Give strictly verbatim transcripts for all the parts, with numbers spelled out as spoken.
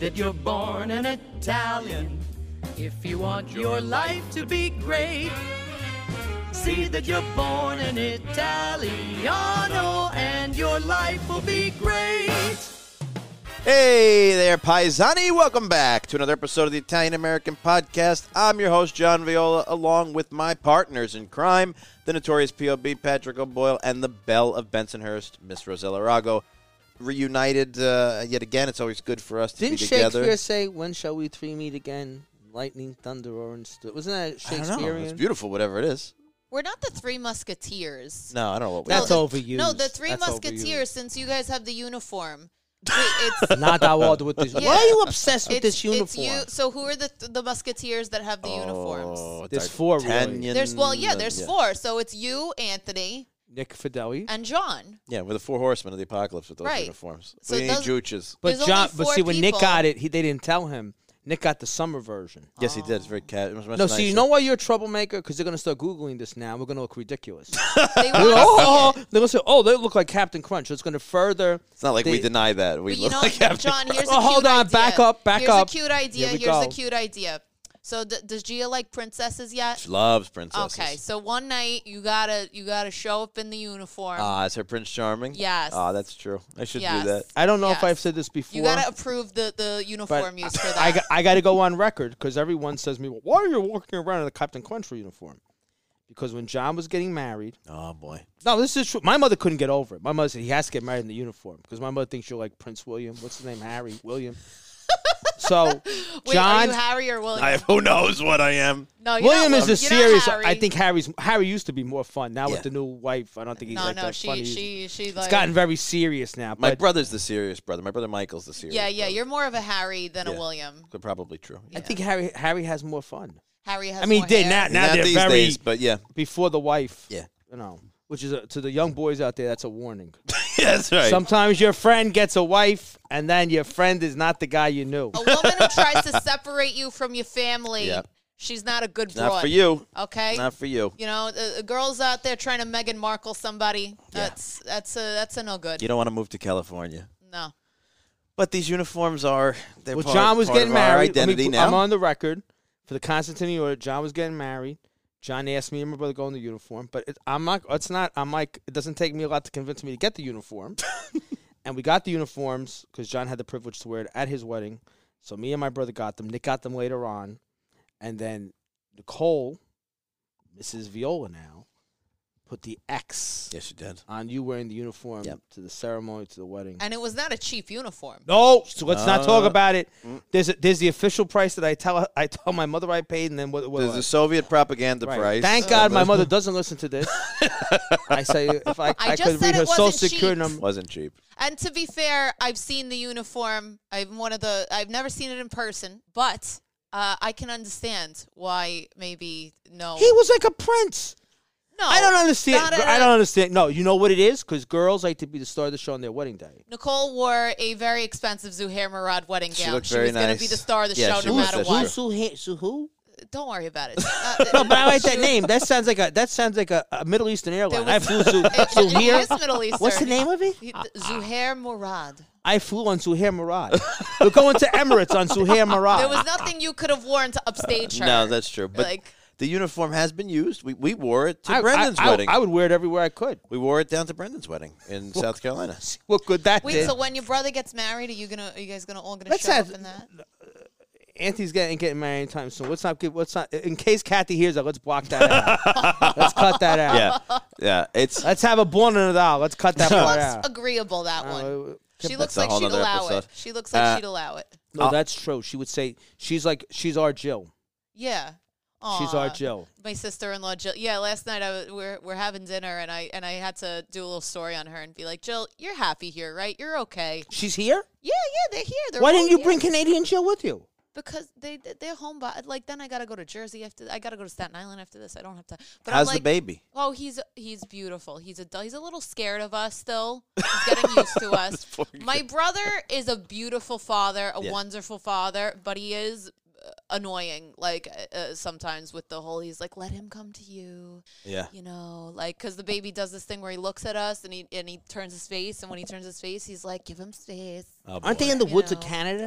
that you're born an Italian. If you want your life to be great, see that you're born an Italiano, and your life will be great. Hey there, Paisani. Welcome back to another episode of the Italian American Podcast. I'm your host, John Viola, along with my partners in crime, the notorious P O B, Patrick O'Boyle, and the belle of Bensonhurst, Miss Rosella Arago. Reunited uh, yet again. It's always good for us to Didn't be together. Shakespeare say, "When shall we three meet again? Lightning, thunder, or and st-" Wasn't that I don't know. Shakespearean? It's beautiful, whatever it is. We're not the Three Musketeers. No, I don't know what we That's are. the, overused. No, the Three That's Musketeers, overused. since you guys have the uniform. Wait, it's, Not that old with this. Yeah. Why are you obsessed with it's, this uniform? It's you. So who are the the Musketeers that have the uniforms? Oh, There's four, really. D'Artagnan, There's well, yeah, uh, there's four. So it's you, Anthony, Nick Fideli. and John. Yeah, we're the four horsemen of the apocalypse with those Right. uniforms. So we need those- jooches. But There's John, only but four see, when Nick people. got it, he they didn't tell him. Nick got the summer version. Yes, he did. It's very cat. It was much No, so you nicer. know why you're a troublemaker? Because they're gonna start googling this now. We're gonna look ridiculous. They They're want like, oh, to see it. they're gonna say, oh, they look like Captain Crunch. So it's gonna further. It's not like we they- deny that. We But you look know, like Captain John, here's a Oh, cute hold on, idea. back up, back here's up. a cute idea. Here we Here's a go. cute idea. So d- does Gia like princesses yet? She loves princesses. Okay, so one night you gotta you gotta show up in the uniform. Ah, is her Prince Charming? Yes. Ah, that's true. I should Yes. do that. I don't know if Yes. I've said this before. you gotta approve the, the uniform use for that. I got, I got to go on record because everyone says to me, well, why are you walking around in a Captain Crunch uniform? Because when John was getting married, Oh, boy. no, this is true. My mother couldn't get over it. My mother said he has to get married in the uniform because my mother thinks you're like Prince William. What's his name? Harry William. So, Wait, John, are you Harry or William? I, who knows what I am? no, you're William not is a William. You're not serious. Harry. I think Harry's Harry used to be more fun. Now Yeah. with the new wife, I don't think he's No, like no, that she, funny. she, she, it's like. gotten very serious now. My But brother's the serious brother. My brother Michael's the serious yeah, yeah, brother. you're more of a Harry than Yeah. a William. Good, probably true. I think Harry Harry has more fun. Harry has. I mean, more he did hair. now. Now Not they're these very days, but yeah. before the wife. Yeah. You know, which is a, to the young boys out there. That's a warning. yeah, that's right. Sometimes your friend gets a wife, and then your friend is not the guy you knew. A woman who tries to separate you from your family, Yep. she's not a good broad. Not for you. Okay. Not for you. You know, the, the girls out there trying to Meghan Markle somebody. That's that's a that's a no good. You don't want to move to California. No. But these uniforms are, they're Well, part, John was part getting of our married. Let me identity put- now. I'm on the record for the Constantine order. John was getting married. John asked me and my brother to go in the uniform, but it, I'm not. It's not. I'm like. It doesn't take me a lot to convince me to get the uniform. And we got the uniforms because John had the privilege to wear it at his wedding. So me and my brother got them. Nick got them later on, and then Nicole, Missus Viola now, put the X Yes, you did. on you wearing the uniform Yep. to the ceremony, to the wedding. And it was not a cheap uniform. No, so let's not talk Uh, about it. There's a, there's the official price that I tell I tell my mother I paid, and then what? what There's the Soviet propaganda right. price. Thank Uh, God my but- mother doesn't listen to this. I say if I, I, just could said read her it social wasn't security cheap. number. Wasn't cheap. And to be fair, I've seen the uniform. I'm one of the. I've never seen it in person, but uh, I can understand why maybe no. He was like a prince. no, I don't understand. not at I a- don't understand. No, you know what it is? Because girls like to be the star of the show on their wedding day. Nicole wore a very expensive Zuhair Murad wedding She gown. looked she very was going to nice. be the star of the Yeah, show she no was, matter that's what. true. Who? So who? Don't worry about it. Uh, No, but I like that name. That sounds like a that sounds like a, a Middle Eastern airline. There I was- flew to it, so it here. is Middle Eastern. What's the name of it? He- Zuhair Murad. I flew on Zuhair Murad. We're going to Emirates on Zuhair Murad. There was nothing you could have worn to upstage her. No, that's true. But like the uniform has been used. We we wore it to I, Brendan's I, I, wedding. I would wear it everywhere I could. we wore it down to Brendan's wedding in South Carolina. What good that wait. did. So when your brother gets married, are you gonna? Are you guys gonna all gonna Let's show have- up in that? Auntie's getting getting married anytime soon. Let's not give. Let's not. In case Kathy hears that, let's block that out. Let's cut that out. yeah, yeah. It's Let's have a born in a doll. Let's cut that She part looks out. agreeable. That one. Uh, She That's looks a like whole she'd nother allow it. episode. She looks like Uh, she'd allow it. no, that's true. She would say she's like she's our Jill. Yeah. She's our Aw. Jill. My sister-in-law Jill. Yeah, last night I was, we're we're having dinner and I and I had to do a little story on her and be like, Jill, you're happy here, right? You're okay. She's here. Yeah, yeah, they're here. They're Why all didn't you here. bring Canadian Jill with you? Because they they're home, but like then I gotta go to Jersey after. I gotta go to Staten Island after this. I don't have time. But how's I'm like, the baby? Oh, he's he's beautiful. He's a he's a little scared of us still. He's getting used to us. Poor My brother is a beautiful father, a Yeah. wonderful father, but he is uh, annoying. Like uh, sometimes with the whole, he's like, let him come to you. Yeah. You know, like because the baby does this thing where he looks at us and he and he turns his face, and when he turns his face, he's like, give him space. Oh, Aren't they boy. in the You woods of know. Canada?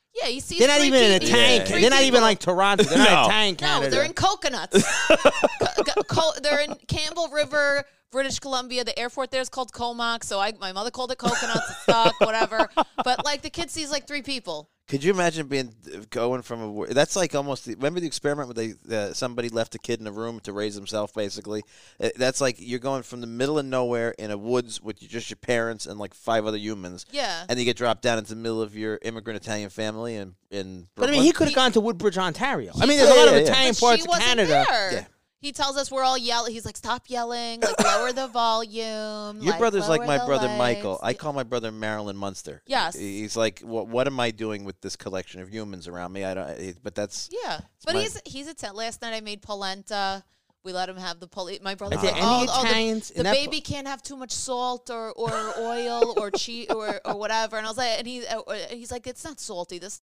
Yeah, you see. They're not three even in a people- tank. three They're not even people. like Toronto. They're not No. in a tank, No, Canada. they're in coconuts. Co- co- co- they're in Campbell River, British Columbia. The airport there is called Comox, so I, my mother called it coconuts. It stuck, whatever. But like the kid sees like three people. Could you imagine being going from a? wor- That's like almost. The, remember the experiment where they uh, somebody left a kid in a room to raise himself. Basically, Uh, that's like you're going from the middle of nowhere in a woods with just your parents and like five other humans. Yeah. And you get dropped down into the middle of your immigrant Italian family in in. But I Brooklyn. mean, he could have He- gone to Woodbridge, Ontario. I He mean, there's a could- lot of Yeah, yeah, yeah. Italian But parts she of wasn't Canada. there. Yeah. He tells us we're all yelling. He's like, "Stop yelling! Like, lower the volume." Your like, brother's like lower my the brother lights." Michael. I call my brother Marilyn Munster. Yes. He's like, what? What am I doing with this collection of humans around me? I don't. It, but that's. Yeah, but my- he's he's a ten. Last night I made polenta. We let him have the poli- My brother. Is there said, any oh, oh, the- Italians the, in that baby can't have too much salt or, or oil or cheese or, or whatever. And I was like, and he uh, he's like, it's not salty. This.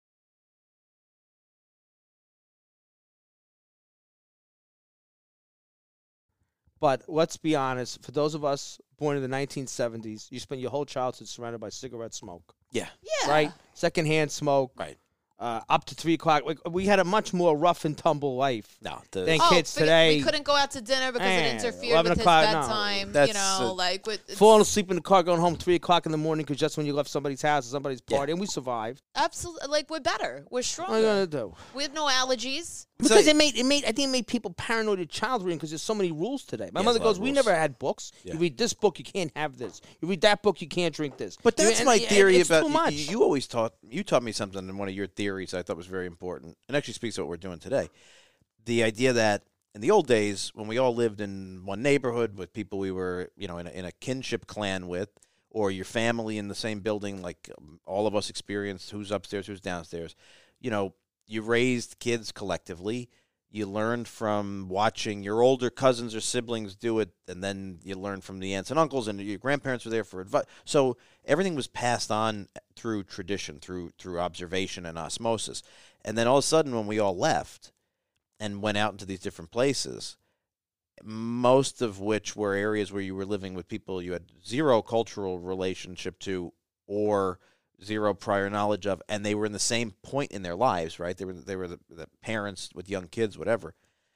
But let's be honest, for those of us born in the nineteen seventies, you spend your whole childhood surrounded by cigarette smoke, Yeah. Yeah. right? Secondhand smoke, Right. uh, up to three o'clock. Like, we had a much more rough and tumble life. No. The, Thank Oh, kids forget- today. we couldn't go out to dinner because Eh, it interfered eleven with his o'clock, no. bedtime. you That's, know, uh, like with it's- Falling asleep in the car, going home three o'clock in the morning because just when you left somebody's house or somebody's Yeah. party, and we survived. absolutely like we're better. We're What are you stronger. gonna do? We have no allergies. Because So- it made it made I think it made people paranoid of child reading because there's so many rules today. My Yeah, mother there's a lot goes, of "We rules." never had books. Yeah. You read this book, you can't have this. You read that book, you can't drink this." But You- that's and- my and theory it's about too you- much. You always taught you taught me something in one of your theories I thought was very important, and actually speaks to what we're doing today. The idea that in the old days, when we all lived in one neighborhood with people we were, you know, in a, in a kinship clan with, or your family in the same building, like um, all of us experienced, who's upstairs, who's downstairs, you know, you raised kids collectively. You learned from watching your older cousins or siblings do it, and then you learned from the aunts and uncles, and your grandparents were there for advice. So everything was passed on through tradition, through through observation and osmosis. And then all of a sudden, when we all left and went out into these different places, most of which were areas where you were living with people you had zero cultural relationship to or zero prior knowledge of, and they were in the same point in their lives, right? They were they were the, the parents with young kids, whatever.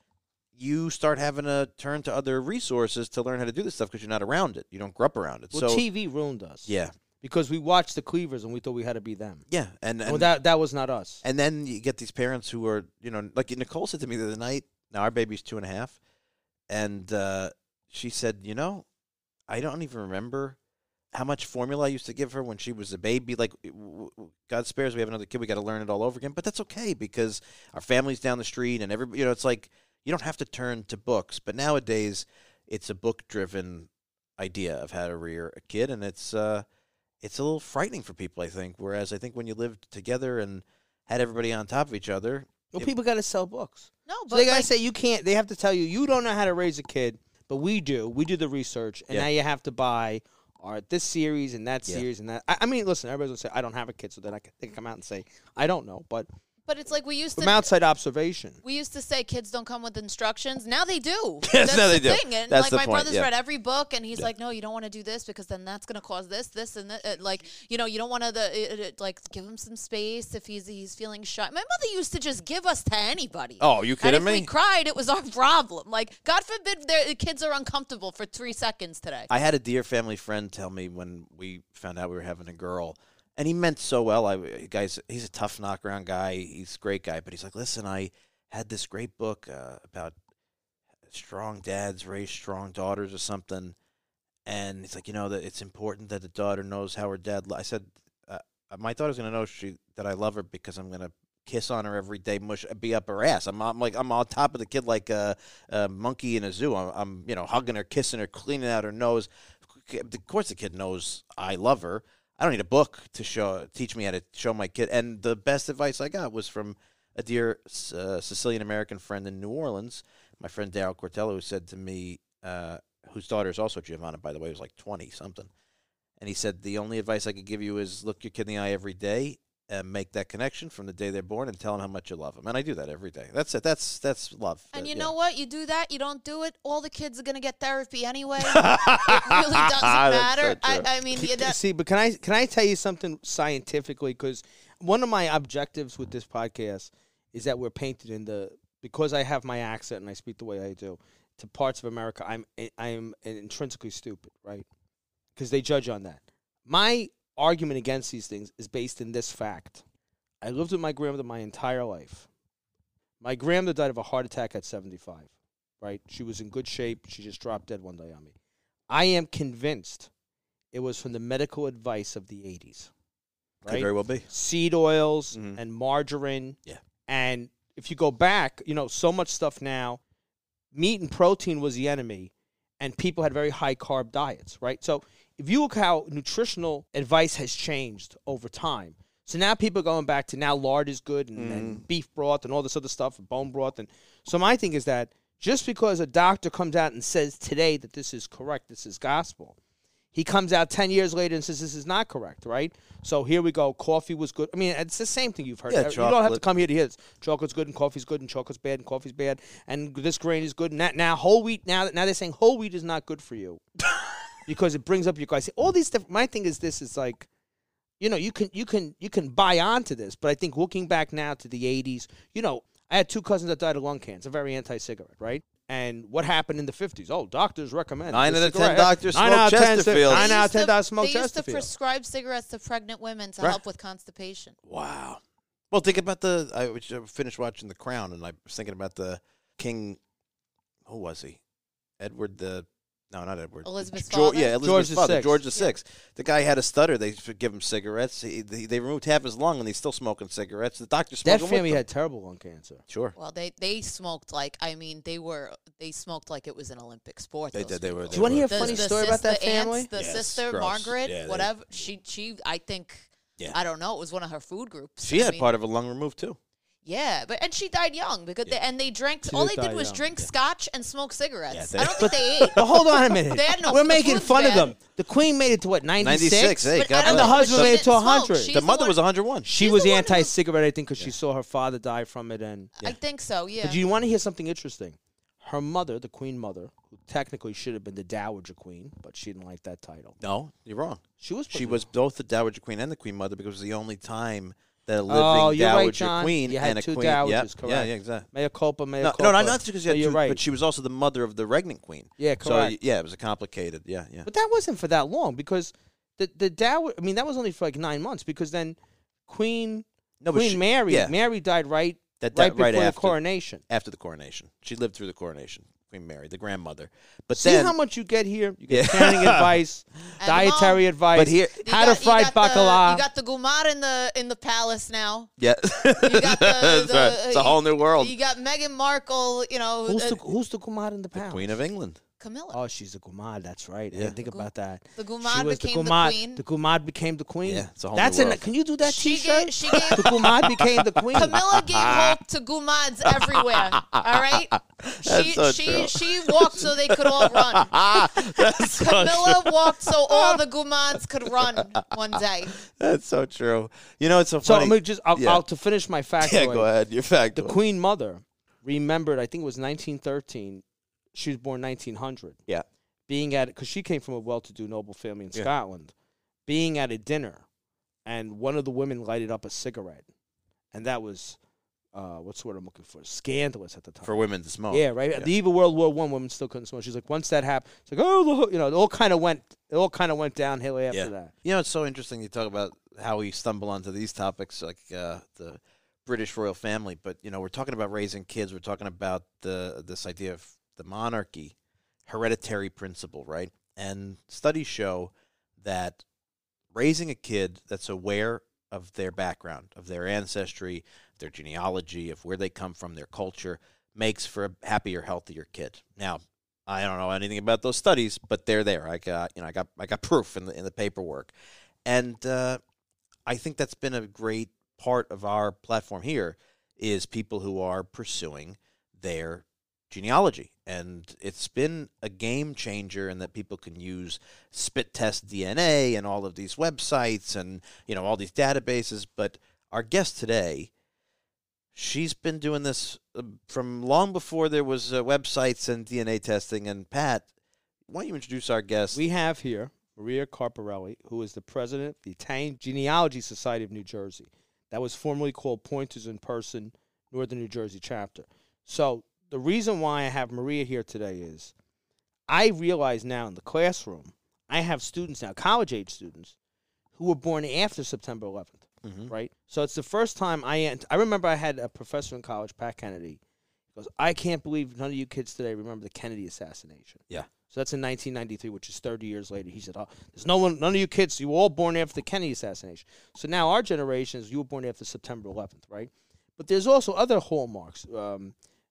You start having to turn to other resources to learn how to do this stuff because you're not around it. You don't grow up around it. Well, so T V ruined us. yeah, because we watched the Cleavers and we thought we had to be them. yeah, and and, well, that that was not us. and then you get these parents who are, you know, like Nicole said to me the other night. Now our baby's two and a half, and uh, she said, you know, I don't even remember how much formula I used to give her when she was a baby. Like, w- w- God spares, we have another kid. We got to learn it all over again. But that's okay because our family's down the street, and everybody, you know, it's like you don't have to turn to books. But nowadays, it's a book-driven idea of how to rear a kid, and it's uh, it's a little frightening for people, I think. Whereas I think when you lived together and had everybody on top of each other, Well, it- people got to sell books. No, So but they gotta like, say you can't. They have to tell you you don't know how to raise a kid, but we do. We do the research, and Yeah. now you have to buy or this series and that Yeah. series and that. I, I mean, listen, everybody's gonna say I don't have a kid, so then I can, they can come out and say I don't know. But but it's like we used from to. outside observation, We used to say kids don't come with instructions. Now they do. Yes, That's now they the do. thing. And That's like the my point, brother's yeah. read every book, and he's Yeah. like, "No, you don't want to do this because then that's going to cause this, this, and that." Uh, like, you know, you don't want to the it, it, like give him some space if he's he's feeling shy. My mother used to just give us to anybody. oh, you and kidding if me? we cried, it was our problem. Like, God forbid, their the kids are uncomfortable for three seconds today. I had a dear family friend tell me when we found out we were having a girl, and he meant so well. I guys, he's a tough knockaround guy. He's a great guy, but he's like, listen, I had this great book uh, about strong dads raise strong daughters or something, and he's like, you know, that it's important that the daughter knows how her dad. Lo-. I said, uh, my daughter's gonna know she that I love her because I'm gonna kiss on her every day, mush, be up her ass. I'm, I'm like, I'm on top of the kid like a, a monkey in a zoo. I'm, I'm, you know, hugging her, kissing her, cleaning out her nose. Of course, the kid knows I love her. I don't need a book to show, teach me how to show my kid. And the best advice I got was from a dear uh, Sicilian American friend in New Orleans, my friend Daryl Cortello, who said to me, uh, whose daughter is also Giovanna, by the way, was like twenty something. And he said, the only advice I could give you is look your kid in the eye every day and make that connection from the day they're born and tell them how much you love them. And I do that every day. That's it. That's that's love. And Uh, you yeah. know what? You do that, you don't do it, all the kids are going to get therapy anyway. It really doesn't That's matter. so I, true. I mean, yeah, that, see, but can I can I tell you something scientifically? Because one of my objectives with this podcast is that we're painted in the because I have my accent and I speak the way I do to parts of America. I'm I'm intrinsically stupid, right? Because they judge on that. My argument against these things is based in this fact. I lived with my grandmother my entire life. My grandmother died of a heart attack at seventy-five, right? She was in good shape. She just dropped dead one day on me. I am convinced it was from the medical advice of the eighties. Right? Could very well be. Seed oils Mhm. and margarine. Yeah. And if you go back, you know, so much stuff now, meat and protein was the enemy, and people had very high carb diets, right? So if you look how nutritional advice has changed over time, so now people are going back to now lard is good and, Mm. and beef broth and all this other stuff, and bone broth. And so my thing is that just because a doctor comes out and says today that this is correct, this is gospel, he comes out ten years later and says this is not correct, right? So here we go. Coffee was good. I mean, it's the same thing you've heard. Yeah, you don't have to chocolate. come here to hear this. Chocolate's good and coffee's good and chocolate's bad and coffee's bad and this grain is good. And that, now whole wheat, now, now they're saying whole wheat is not good for you because it brings up your glycemic. All these different, my thing is this is like, you know, you can you can you can buy onto this, but I think looking back now to the eighties, you know, I had two cousins that died of lung cancer, very anti-cigarette, right? And what happened in the fifties? Oh, doctors recommend Nine the out of ten cigarette. doctors Nine smoke out of ten, Chesterfield. Nine They out of used ten to- doctors smoke They used to Chesterfield. prescribe cigarettes to pregnant women to Right. help with constipation. Wow. Well, think about the. I was- I finished watching The Crown, and I was thinking about the King. Who was he? Edward the. No, not Edward. Elizabeth's George, father? yeah, Elizabeth's George the father, Sixth. George the Sixth. The guy had a stutter. They should give him cigarettes. He, they, they removed half his lung, and he's still smoking cigarettes. The doctor That smoking family with had terrible lung cancer. them. Sure. Well, they, they smoked like I mean they were they smoked like it was an Olympic sport. They those did, they were- people. Do you wanna hear a The- funny the story about sister that family? Aunts, the Yes, sister gross. Margaret, Yeah, they- whatever she she I think Yeah. I don't know. It was one of her food groups. She I had mean, part of a lung removed too. Yeah, but and she died young because they, and they drank. She all did they did die was young. drink scotch and smoke cigarettes. Yeah, they- I don't think they ate. But hold on a minute. They had no- We're the making food's fun of bad. them. The Queen made it to what, ninety-six? ninety-six, hey, But God I don't And the bless. know, husband but made she it to didn't smoke. one hundred. She's The mother one- was one hundred one. She She's was the one who- anti-cigarette, I think, because she Yeah. saw her father die from it. And I think so. Yeah. But do you want to hear something interesting? Her mother, the Queen Mother, who technically should have been the Dowager Queen, but she didn't like that title. No, you're wrong. She was. She was both the Dowager Queen and the Queen Mother because it was the only time that a living Oh, you're right, Dowager John. Queen You had and a two Queen. dowagers, Yep. correct. Yeah, yeah, exactly. Mea culpa, mea No, culpa. no, not not because she No, had you're two, right. but she was also the mother of the regnant queen. Yeah, So correct. yeah, it was a complicated. Yeah, yeah. But that wasn't for that long because the the Dow. I mean, that was only for like nine months because then Queen No, but Queen she- Mary yeah. Mary died right That, right that before right the after coronation. after the coronation. She lived through the coronation. Queen Mary, the grandmother. But See then, how much you get here. You get Yeah. canning advice, And dietary mom. advice. But here- You how got- to you fry got the- bacala. You got the gumar in the in the palace now. yeah, You got the, That's the right. It's a whole new world. You got Meghan Markle. You know, who's uh, the who's the Kumar in the palace? Queen of England. Camilla. Oh, she's a Kumar. That's right. I Yeah. didn't think Gu- about that. the She Gumad was became the, Kumar. queen. The Kumar became the queen. Yeah, it's a whole That's new an- world. Can you do that She T-shirt? gave, she gave The Gumad became the queen. Camilla gave hope to Gumads everywhere. All right, she so she true. she walked so they could all run. That's so Camilla walked so all the Gumads could run one day. That's so true. You know, it's so So funny. let me just I'll, Yeah. I'll, to finish my fact. yeah, go ahead. Your fact. The Queen Mother remembered. I think it was nineteen thirteen. She was born nineteen hundred. Yeah. Being at because she came from a well-to-do noble family in Yeah. Scotland. Being at a dinner, and one of the women lighted up a cigarette, and that was uh, what's the word I'm looking for? Scandalous at the time. for women to smoke. Yeah, right. Yeah. The even World War One, women still couldn't smoke. She's like, once that happened, it's like, oh, look, you know, it all kind of went, it all kind of went downhill after Yeah. that. You know, it's so interesting you talk about how we stumble onto these topics, like uh, the British royal family. But you know, we're talking about raising kids. We're talking about the this idea of the monarchy, hereditary principle, right? And studies show that raising a kid that's aware of their background, of their ancestry, their genealogy, of where they come from, their culture, makes for a happier, healthier kid. Now, I don't know anything about those studies, but they're there. I got, you know, I got, I got proof in the in the paperwork, and uh, I think that's been a great part of our platform here is people who are pursuing their genealogy. And it's been a game changer in that people can use spit test D N A and all of these websites and, you know, all these databases. But our guest today, she's been doing this uh, from long before there was uh, websites and D N A testing. And Pat, why don't you introduce our guest? We have here Maria Carparelli, who is the president of the Italian Genealogy Society of New Jersey. that was formerly called Pointers in Person, Northern New Jersey chapter. So the reason why I have Maria here today is I realize now in the classroom, I have students now, college-age students, who were born after September eleventh, mm-hmm. right? So it's the first time I – I remember I had a professor in college, Pat Kennedy. He goes, I can't believe none of you kids today remember the Kennedy assassination. Yeah. So that's in nineteen ninety-three, which is thirty years later. He said, oh, there's no one, none of you kids, you were all born after the Kennedy assassination. So now our generation is you were born after September eleventh, right? But there's also other hallmarks. Um,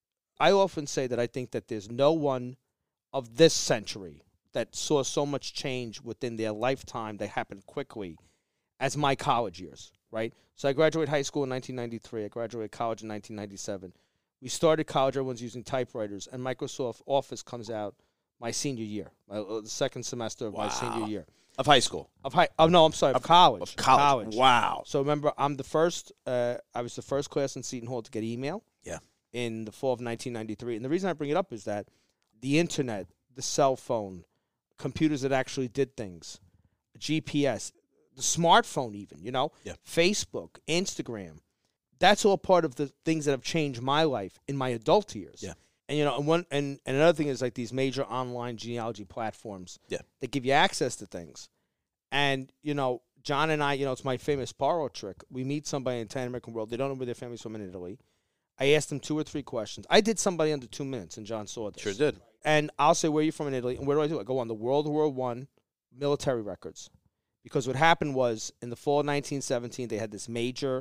I often say that I think that there's no one of this century that saw so much change within their lifetime that happened quickly as my college years, right? So I graduated high school in nineteen ninety-three. I graduated college in nineteen ninety-seven. We started college, everyone's using typewriters, and Microsoft Office comes out my senior year, my, uh, the second semester of Wow. my senior year. Of high school. Of high, oh, no, I'm sorry, of, Of- college. Of college. Wow. So remember, I'm the first, uh, I was the first class in Seton Hall to get email. Yeah. In the fall of nineteen ninety-three. And the reason I bring it up is that the internet, the cell phone, computers that actually did things, G P S, the smartphone even, you know, Yeah. Facebook, Instagram, that's all part of the things that have changed my life in my adult years. Yeah. And, you know, and one and, and another thing is like these major online genealogy platforms Yeah. that give you access to things. And, you know, John and I, you know, it's my famous Paro trick. We meet somebody in the Italian American world. They don't know where their family's from in Italy. I asked them two or three questions. I did somebody under two minutes, and John saw this. Sure did. And I'll say, where are you from in Italy? And where do I do? I go on the World War One military records. Because what happened was, in the fall of nineteen seventeen, they had this major,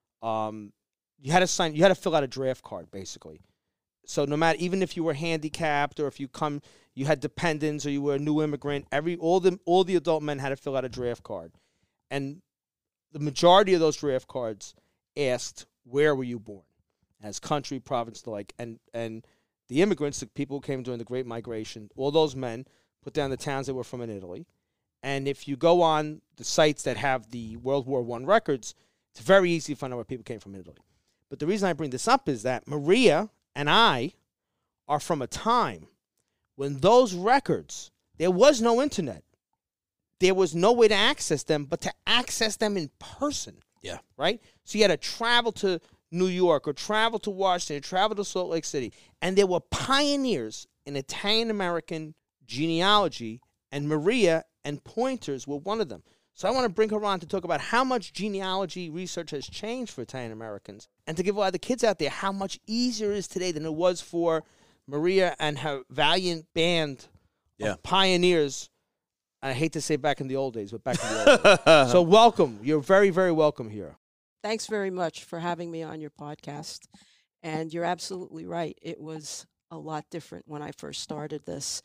um, you had to sign, you had to fill out a draft card, basically. So no matter, even if you were handicapped or if you come, you had dependents or you were a new immigrant, every all the all the adult men had to fill out a draft card. And the majority of those draft cards asked, where were you born? As country, province, the like. And, and the immigrants, the people who came during the Great Migration, all those men put down the towns they were from in Italy. And if you go on the sites that have the World War One records, it's very easy to find out where people came from in Italy. But the reason I bring this up is that Maria and I are from a time when those records, there was no internet. There was no way to access them, but to access them in person. Yeah. Right? So you had to travel to New York or travel to Washington, or travel to Salt Lake City. And there were pioneers in Italian-American genealogy, and Maria and Pointers were one of them. So I want to bring her on to talk about how much genealogy research has changed for Italian-Americans and to give a lot of the kids out there how much easier it is today than it was for Maria and her valiant band Yeah. of pioneers. I hate to say back in the old days, but back in the old days. So welcome. You're very, very welcome here. Thanks very much for having me on your podcast. And you're absolutely right. It was a lot different when I first started this.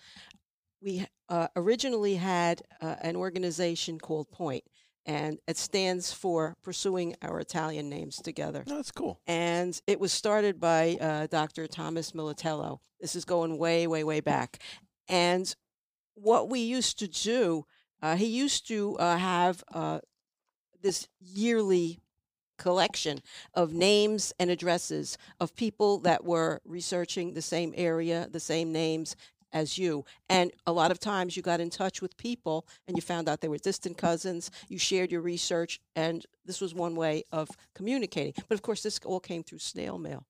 We uh, originally had uh, an organization called Point, and it stands for Pursuing Our Italian Names Together. No, that's cool. And it was started by uh, Doctor Thomas Militello. This is going way, way, way back. And what we used to do, uh, he used to uh, have uh, this yearly collection of names and addresses of people that were researching the same area, the same names as you. And a lot of times you got in touch with people and you found out they were distant cousins, you shared your research, and this was one way of communicating. But of course, this all came through snail mail.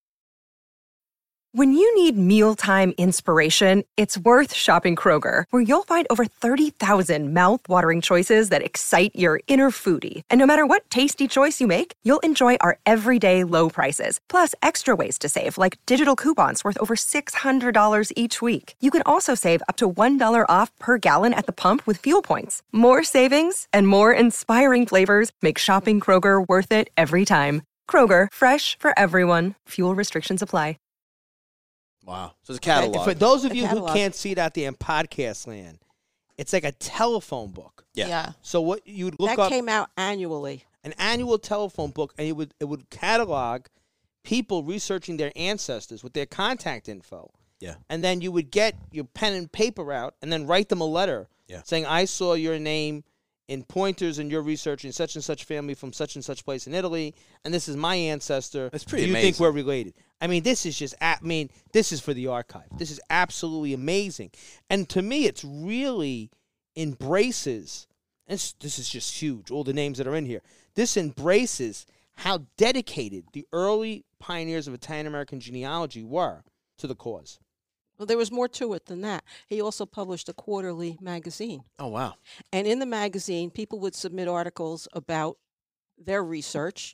When you need mealtime inspiration, it's worth shopping Kroger, where you'll find over thirty thousand mouth-watering choices that excite your inner foodie. And no matter what tasty choice you make, you'll enjoy our everyday low prices, plus extra ways to save, like digital coupons worth over six hundred dollars each week. You can also save up to one dollar off per gallon at the pump with fuel points. More savings and more inspiring flavors make shopping Kroger worth it every time. Kroger, fresh for everyone. Fuel restrictions apply. Wow. So it's a catalog. For those of A you who catalog. can't see it out there in podcast land, it's like a telephone book. Yeah. Yeah. So what you'd look That up came out annually. an annual telephone book, and it would it would catalog people researching their ancestors with their contact info. Yeah. And then you would get your pen and paper out and then write them a letter Yeah. saying, I saw your name in Pointers and you're researching such and such family from such and such place in Italy, and this is my ancestor. That's pretty Do you amazing. think we're related? I mean, this is just, I mean, this is for the archive. This is absolutely amazing. And to me, it's really embraces, and it's, this is just huge, all the names that are in here. This embraces how dedicated the early pioneers of Italian-American genealogy were to the cause. Well, there was more to it than that. He also published a quarterly magazine. Oh, wow. And in the magazine, people would submit articles about their research.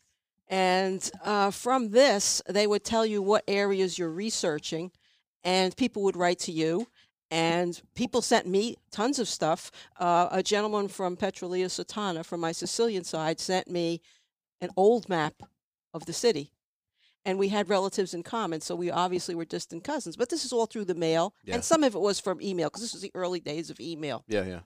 And uh, from this, they would tell you what areas you're researching. And people would write to you. And people sent me tons of stuff. Uh, a gentleman from Petrolea Sotana, from my Sicilian side, sent me an old map of the city. And we had relatives in common, so we obviously were distant cousins. But this is all through the mail, Yeah. and some of it was from email, because this was the early days of email. Yeah, yeah.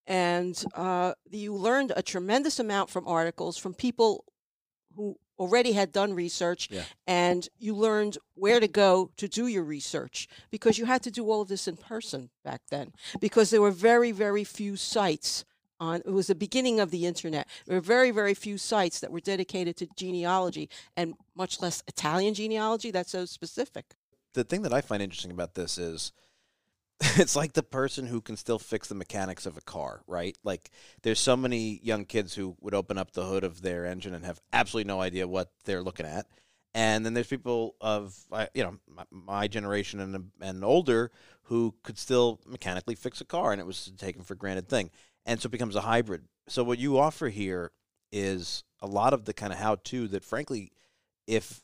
And uh, you learned a tremendous amount from articles from people who already had done research, Yeah. and you learned where to go to do your research, because you had to do all of this in person back then, because there were very, very few sites. On, it was the beginning of the internet. There were very, very few sites that were dedicated to genealogy, and much less Italian genealogy. That's so specific. The thing that I find interesting about this is it's like the person who can still fix the mechanics of a car, right? Like there's so many young kids who would open up the hood of their engine and have absolutely no idea what they're looking at. And then there's people of, uh, you know, my, my generation and, and older who could still mechanically fix a car, and it was a taken for granted thing. And so it becomes a hybrid. So what you offer here is a lot of the kind of how-to that, frankly, if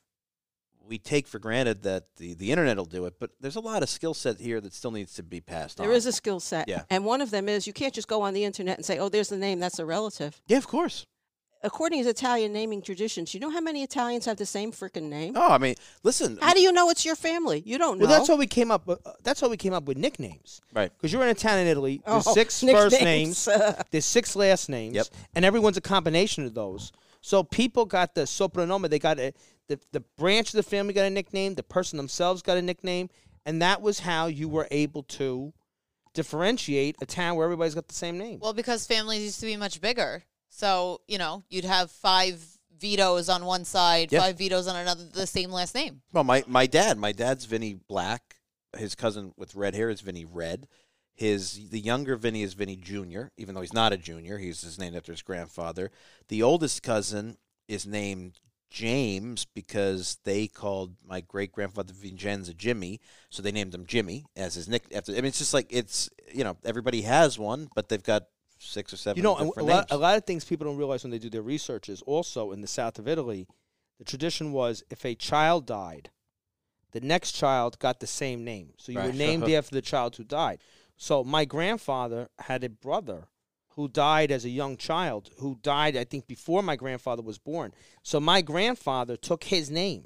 we take for granted that the, the internet will do it, but there's a lot of skill set here that still needs to be passed on. There is a skill set. Yeah. And one of them is you can't just go on the internet and say, oh, there's the name, that's a relative. Yeah, of course. According to Italian naming traditions, you know how many Italians have the same freaking name? Oh, I mean, listen. How do you know it's your family? You don't know. Well, that's how we came up. Uh, that's how we came up with nicknames. Right. Because you're in a town in Italy. There's Oh, six nicknames. first names. There's six last names. Yep. And everyone's a combination of those. So people got the soprannome. They got a, the the branch of the family got a nickname. The person themselves got a nickname, and that was how you were able to differentiate a town where everybody's got the same name. Well, because families used to be much bigger. So, you know, you'd have five Vitos on one side, Yeah. five Vitos on another, the same last name. Well, my, my dad, my dad's Vinny Black. His cousin with red hair is Vinny Red. His the younger Vinny is Vinny Junior, even though he's not a junior. He's his named after his grandfather. The oldest cousin is named James because they called my great grandfather Vincenzo Jimmy, so they named him Jimmy as his nick. After I mean, it's just like it's you know everybody has one, but they've got six or seven. You know, a different lot, names. a lot of things people don't realize when they do their research is also in the south of Italy, the tradition was if a child died, the next child got the same name. So you Right. were named after the child who died. So my grandfather had a brother who died as a young child, who died, I think, before my grandfather was born. So my grandfather took his name.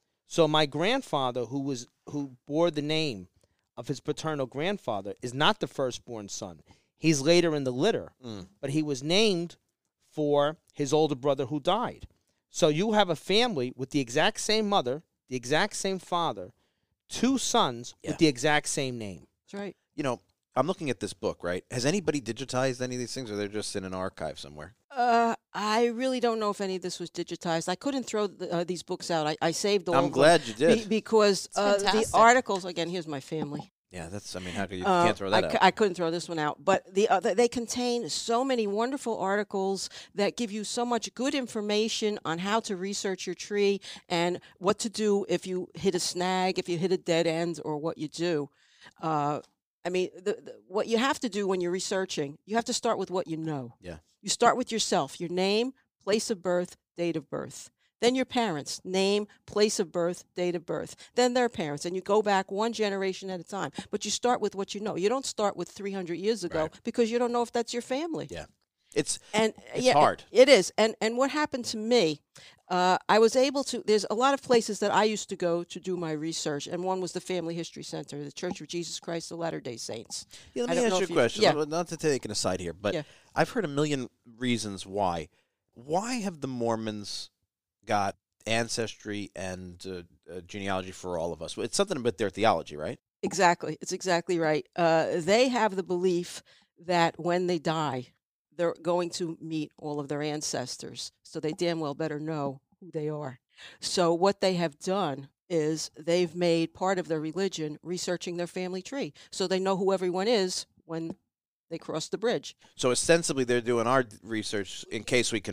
So my grandfather, who was who bore the name of his paternal grandfather, is not the firstborn son. He's later in the litter, Mm. but he was named for his older brother who died. So you have a family with the exact same mother, the exact same father, two sons Yeah. with the exact same name. That's right. You know, I'm looking at this book, right? Has anybody digitized any of these things, or they're just in an archive somewhere? Uh, I really don't know if any of this was digitized. I couldn't throw the, uh, these books out. I, I saved all I'm of glad them you did. be- because It's uh, the fantastic. articles, again, here's my family. Yeah, that's. I mean, how could you Uh, can't throw that I, out? c- I couldn't throw this one out, but the uh, they contain so many wonderful articles that give you so much good information on how to research your tree and what to do if you hit a snag, if you hit a dead end, or what you do. Uh, I mean, the, the, what you have to do when you're researching, you have to start with what you know. Yeah. You start with yourself, your name, place of birth, date of birth. Then your parents, name, place of birth, date of birth. Then their parents, and you go back one generation at a time. But you start with what you know. You don't start with three hundred years ago Right. because you don't know if that's your family. Yeah. It's And It's yeah, hard. It is. And and what happened to me? Uh, I was able to. There's a lot of places that I used to go to do my research, and one was the Family History Center, the Church of Jesus Christ of Latter Day Saints. Yeah, let I me don't ask know you a if you- question. yeah. Not- Not to take an aside here, but Yeah. I've heard a million reasons why. Why have the Mormons got ancestry and uh, uh, genealogy for all of us? It's something about their theology, right? Exactly. It's exactly right. Uh, they have the belief that when they die, they're going to meet all of their ancestors. So they damn well better know who they are. So what they have done is they've made part of their religion researching their family tree. So they know who everyone is when they cross the bridge. So ostensibly, they're doing our research in case we convert.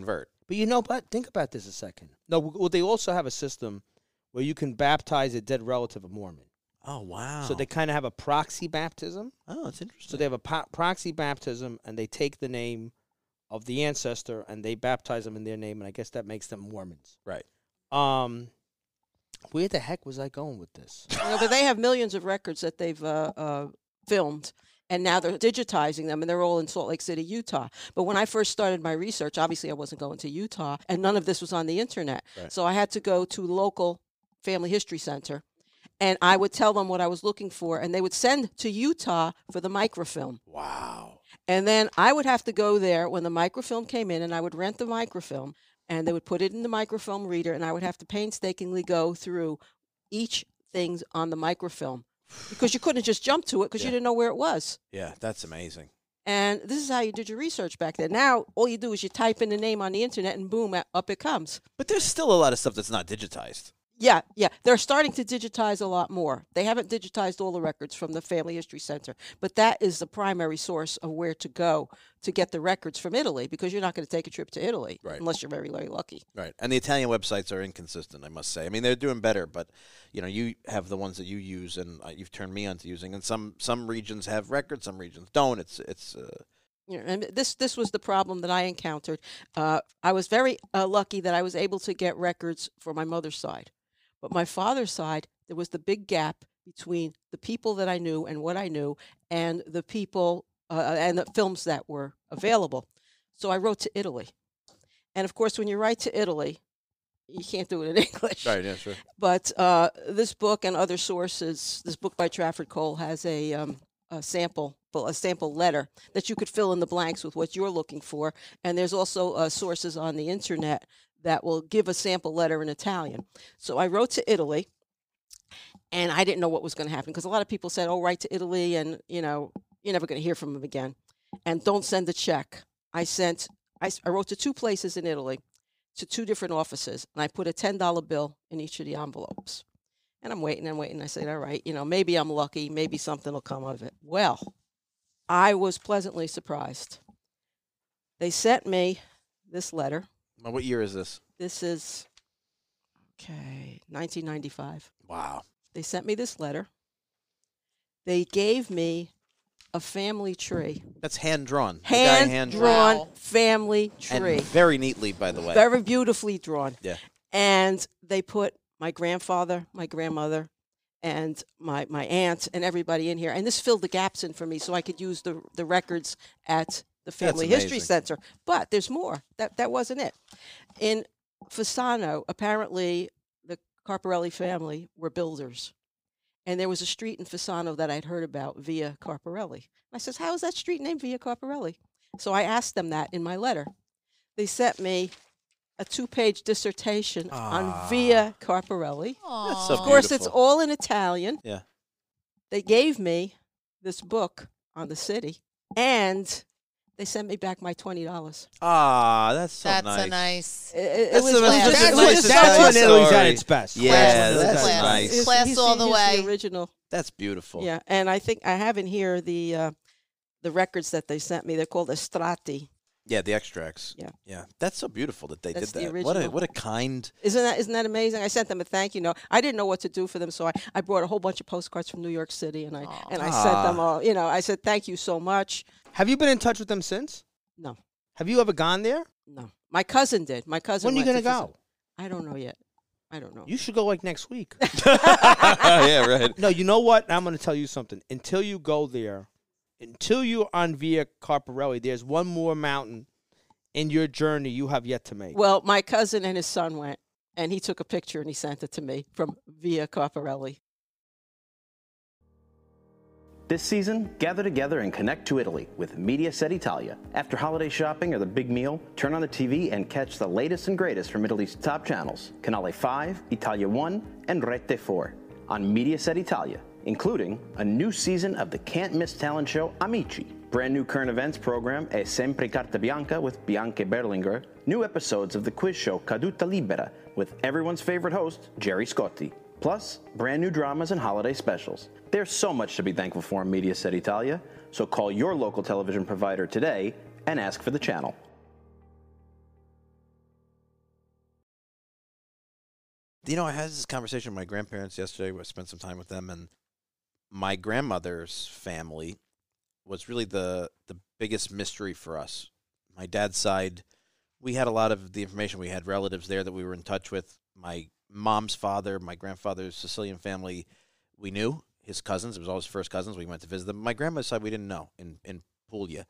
But you know, but think about this a second. No, well, they also have a system where you can baptize a dead relative of Mormon. Oh, wow. So they kind of have a proxy baptism. Oh, that's interesting. So they have a po- proxy baptism, and they take the name of the ancestor, and they baptize them in their name, and I guess that makes them Mormons. Right. Um, where the heck was I going with this? You know, but they have millions of records that they've uh, uh, filmed, and now they're digitizing them, and they're all in Salt Lake City, Utah. But when I first started my research, obviously I wasn't going to Utah, and none of this was on the internet. Right. So I had to go to local family history center, and I would tell them what I was looking for, and they would send to Utah for the microfilm. Wow. And then I would have to go there when the microfilm came in, and I would rent the microfilm, and they would put it in the microfilm reader, and I would have to painstakingly go through each thing on the microfilm because you couldn't just jump to it because Yeah. you didn't know where it was. Yeah, that's amazing. And this is how you did your research back then. Now, all you do is you type in the name on the internet, and boom, up it comes. But there's still a lot of stuff that's not digitized. Yeah, yeah. They're starting to digitize a lot more. They haven't digitized all the records from the Family History Center, but that is the primary source of where to go to get the records from Italy because you're not going to take a trip to Italy Right. unless you're very, very lucky. Right. And the Italian websites are inconsistent, I must say. I mean, they're doing better, but, you know, you have the ones that you use and uh, you've turned me on to using. And some, some regions have records, some regions don't. It's, it's, uh, You know, and this this was the problem that I encountered. Uh, I was very uh, lucky that I was able to get records for my mother's side. But my father's side, there was the big gap between the people that I knew and what I knew and the people uh, and the films that were available. So I wrote to Italy. And, of course, when you write to Italy, you can't do it in English. right, yeah, sure. But uh, this book and other sources, this book by Trafford Cole has a, um, a sample, a sample letter that you could fill in the blanks with what you're looking for. And there's also uh, sources on the internet that will give a sample letter in Italian. So I wrote to Italy, and I didn't know what was going to happen because a lot of people said, "Oh, write to Italy, and you know you're never going to hear from them again, and don't send a check." I sent, I, I wrote to two places in Italy, to two different offices, and I put a ten dollar bill in each of the envelopes. And I'm waiting and waiting. I said, "All right, you know, maybe I'm lucky, maybe something will come of it." Well, I was pleasantly surprised. They sent me this letter. Now, what year is this? This is, okay, nineteen ninety-five. Wow. They sent me this letter. They gave me a family tree. That's hand-drawn. The guy Hand-drawn Wow. family tree. And very neatly, by the way. Very beautifully drawn. Yeah. And they put my grandfather, my grandmother, and my, my aunt and everybody in here. And this filled the gaps in for me so I could use the, the records at the Family History amazing. Center. But there's more. That that wasn't it. In Fasano, apparently the Carparelli family were builders. And there was a street in Fasano that I'd heard about, Via Carparelli. I says, "How is that street named Via Carparelli?" So I asked them that in my letter. They sent me a two-page dissertation Ah. on Via Carparelli. That's so Of course, it's beautiful. all in Italian. Yeah. They gave me this book on the city, and they sent me back my twenty dollars. Ah, that's so That's nice. a nice. It, it That's was, the it was most- just, that's it the was most just That's so when story. Italy's at its best. Yeah, Class. that's Class. nice. He's- Class he's all the, the he's way. the original. That's beautiful. Yeah, and I think I have in here the uh, the records that they sent me. They're called Estrati. Yeah, the extracts. Yeah. Yeah. That's so beautiful that they That's did the that. What a original. what a kind. Isn't that isn't that amazing? I sent them a thank you note. I didn't know what to do for them, so I, I brought a whole bunch of postcards from New York City, and I and I sent them all. You know, I said thank you so much. Have you been in touch with them since? No, Have you ever gone there? no. My cousin did. My cousin. When are you went gonna to go? visit. I don't know yet. I don't know. You should go like next week. yeah, right. No, you know what? I'm going to tell you something. Until you go there, until you're on Via Carparelli, there's one more mountain in your journey you have yet to make. Well, my cousin and his son went, and he took a picture and he sent it to me from Via Carparelli. This season, gather together and connect to Italy with Mediaset Italia. After holiday shopping or the big meal, turn on the T V and catch the latest and greatest from Italy's top channels, Canale five, Italia one, and Rete four, on Mediaset Italia, including a new season of the can't-miss talent show Amici, brand new current events program È Sempre Carta Bianca with Bianca Berlinger, new episodes of the quiz show Caduta Libera with everyone's favorite host, Jerry Scotti, plus brand new dramas and holiday specials. There's so much to be thankful for in Mediaset Italia, so call your local television provider today and ask for the channel. You know, I had this conversation with my grandparents yesterday. I spent some time with them, and my grandmother's family was really the the biggest mystery for us. My dad's side, we had a lot of the information. We had relatives there that we were in touch with. My mom's father, my grandfather's Sicilian family, we knew. His cousins, it was all his first cousins. We went to visit them. My grandma's side, we didn't know, in, in Puglia.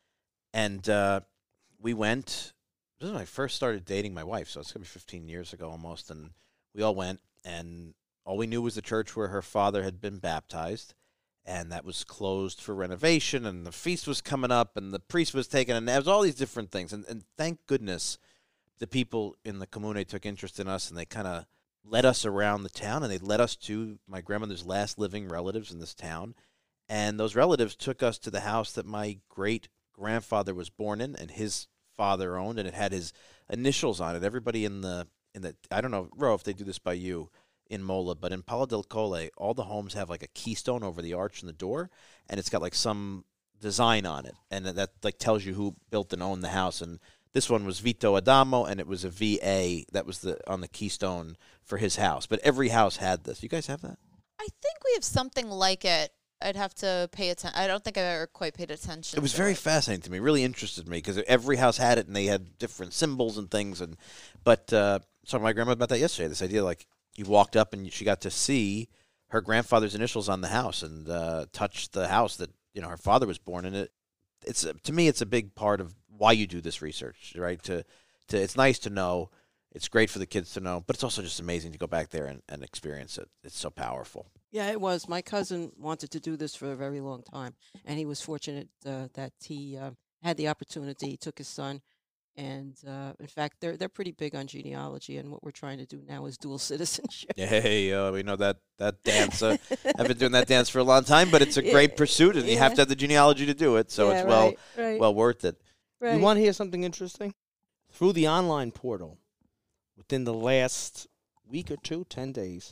And uh, we went, this is when I first started dating my wife, so it's going to be fifteen years ago almost, and we all went, and all we knew was the church where her father had been baptized, and that was closed for renovation, and the feast was coming up, and the priest was taken, and there was all these different things. And, and thank goodness the people in the Comune took interest in us, and they kind of led us around the town, and they led us to my grandmother's last living relatives in this town. And those relatives took us to the house that my great-grandfather was born in, and his father owned, and it had his initials on it. Everybody in the, in the I don't know, Ro, if they do this by you, in Mola, but in Palo del Colle, all the homes have like a keystone over the arch in the door, and it's got like some design on it, and that like tells you who built and owned the house. And this one was Vito Adamo, and it was a V A that was the on the keystone for his house. But every house had this. You guys have that? I think we have something like it. I'd have to pay attention. I don't think I've ever quite paid attention. It was to very it. fascinating to me. Really interested me because every house had it, and they had different symbols and things. And but uh, so my grandma about that yesterday. This idea like. You walked up and she got to see her grandfather's initials on the house and uh, touch the house that you know her father was born in. It, it's to me, it's a big part of why you do this research, right? To, to it's nice to know, it's great for the kids to know, but it's also just amazing to go back there and, and experience it. It's so powerful. Yeah, it was. My cousin wanted to do this for a very long time, and he was fortunate uh, that he uh, had the opportunity. He took his son. And, uh, in fact, they're they're pretty big on genealogy, and what we're trying to do now is dual citizenship. Hey, uh, we know that, that dance. Uh, I've been doing that dance for a long time, but it's a great pursuit, and you have to have the genealogy to do it, so Yeah, it's well right, right. well worth it. Right. You want to hear something interesting? Through the online portal, within the last week or two, ten days,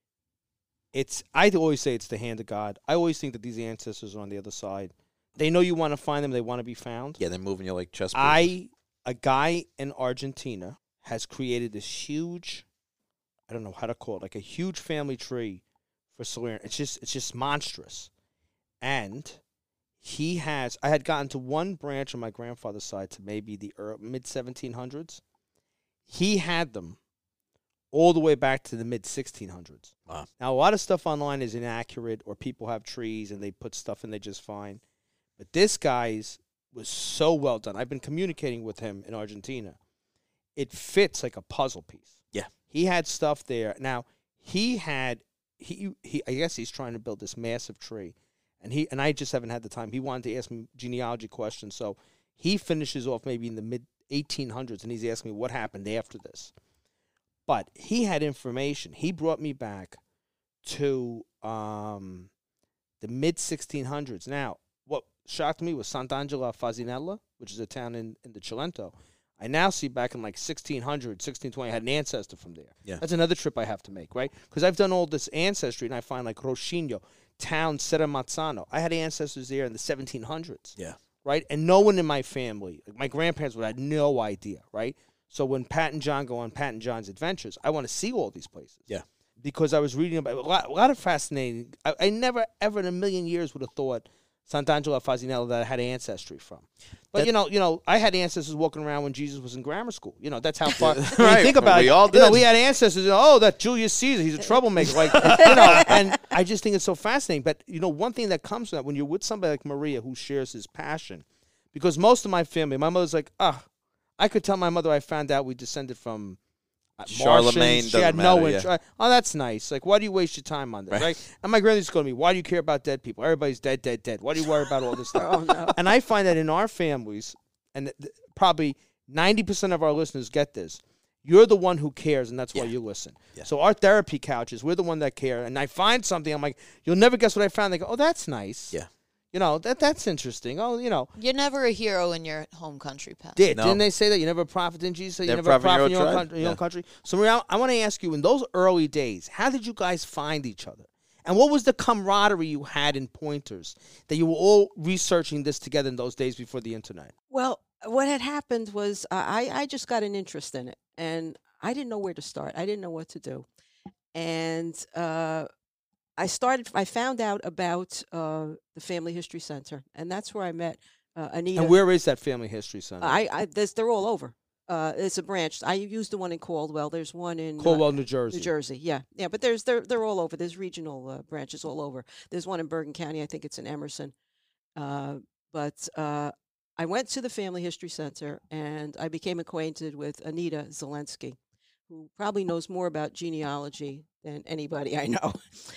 it's I always say it's the hand of God. I always think that these ancestors are on the other side. They know you want to find them. They want to be found. Yeah, they're moving you like chess pieces. I... A guy in Argentina has created this huge, I don't know how to call it, like a huge family tree for Salerno. It's just, it's just monstrous. And he has, I had gotten to one branch on my grandfather's side to maybe the mid seventeen hundreds. He had them all the way back to the mid sixteen hundreds. Wow. Now, a lot of stuff online is inaccurate, or people have trees and they put stuff in there just fine. But this guy's was so well done. I've been communicating with him in Argentina. It fits like a puzzle piece. Yeah. He had stuff there. Now, he had, he, he I guess he's trying to build this massive tree. And he and I just haven't had the time. He wanted to ask me genealogy questions. So he finishes off maybe in the mid eighteen hundreds, and he's asking me what happened after this. But he had information. He brought me back to um, the mid sixteen hundreds. Now, what shocked me was Sant'Angelo Fasinella, which is a town in, in the Cilento. I now see back in like sixteen hundred, sixteen twenty, I had an ancestor from there. Yeah. That's another trip I have to make, right? Because I've done all this ancestry, and I find like Roscigno, town Serramazzano. I had ancestors there in the seventeen hundreds. Yeah. Right? And no one in my family, like my grandparents would have no idea, right? So when Pat and John go on Pat and John's adventures, I want to see all these places. Yeah. Because I was reading about a lot, a lot of fascinating. I, I never, ever in a million years would have thought Sant'Angelo Fasinella that I had ancestry from. But, That- you know, you know, I had ancestors walking around when Jesus was in grammar school. You know, that's how far. When Right. you think about We it, all you know, did. we had ancestors. You know, oh, that Julius Caesar, he's a troublemaker. Like, you know, and I just think it's so fascinating. But, you know, one thing that comes from that, when you're with somebody like Maria who shares his passion, because most of my family, my mother's like, ah, I could tell my mother I found out we descended from uh, Charlemagne, Martians. She doesn't had no matter, yeah. interest. Oh, that's nice. Like, why do you waste your time on this, Right. right? And my grandmother used to go to me, why do you care about dead people? Everybody's dead, dead, dead. Why do you worry about all this stuff? Oh, no. And I find that in our families, and th- th- probably ninety percent of our listeners get this, you're the one who cares, and that's why Yeah. you listen. Yeah. So our therapy couches, we're the one that care. And I find something, I'm like, you'll never guess what I found. They go, oh, that's nice. Yeah. You know, that that's interesting. Oh, you know, You're never a hero in your home country, Pat. did No. didn't they say that you never a prophet? Didn't Jesus say you Never never a prophet in prophet in your your, own own, tribe? country, your own Yeah. country? So, Maria, I want to ask you, in those early days, how did you guys find each other? And what was the camaraderie you had in Pointers that you were all researching this together in those days before the internet? Well, what had happened was uh, I, I just got an interest in it. And I didn't know where to start. I didn't know what to do. And uh, I started, I found out about uh, the Family History Center, and that's where I met uh, Anita. And where is that Family History Center? I, I there's, they're all over. Uh, it's a branch. I used the one in Caldwell. There's one in Caldwell, uh, New Jersey. New Jersey, yeah, yeah. But there's they're they're all over. There's regional uh, branches all over. There's one in Bergen County. I think it's in Emerson. Uh, but uh, I went to the Family History Center and I became acquainted with Anita Zelensky, who probably knows more about genealogy than anybody I know.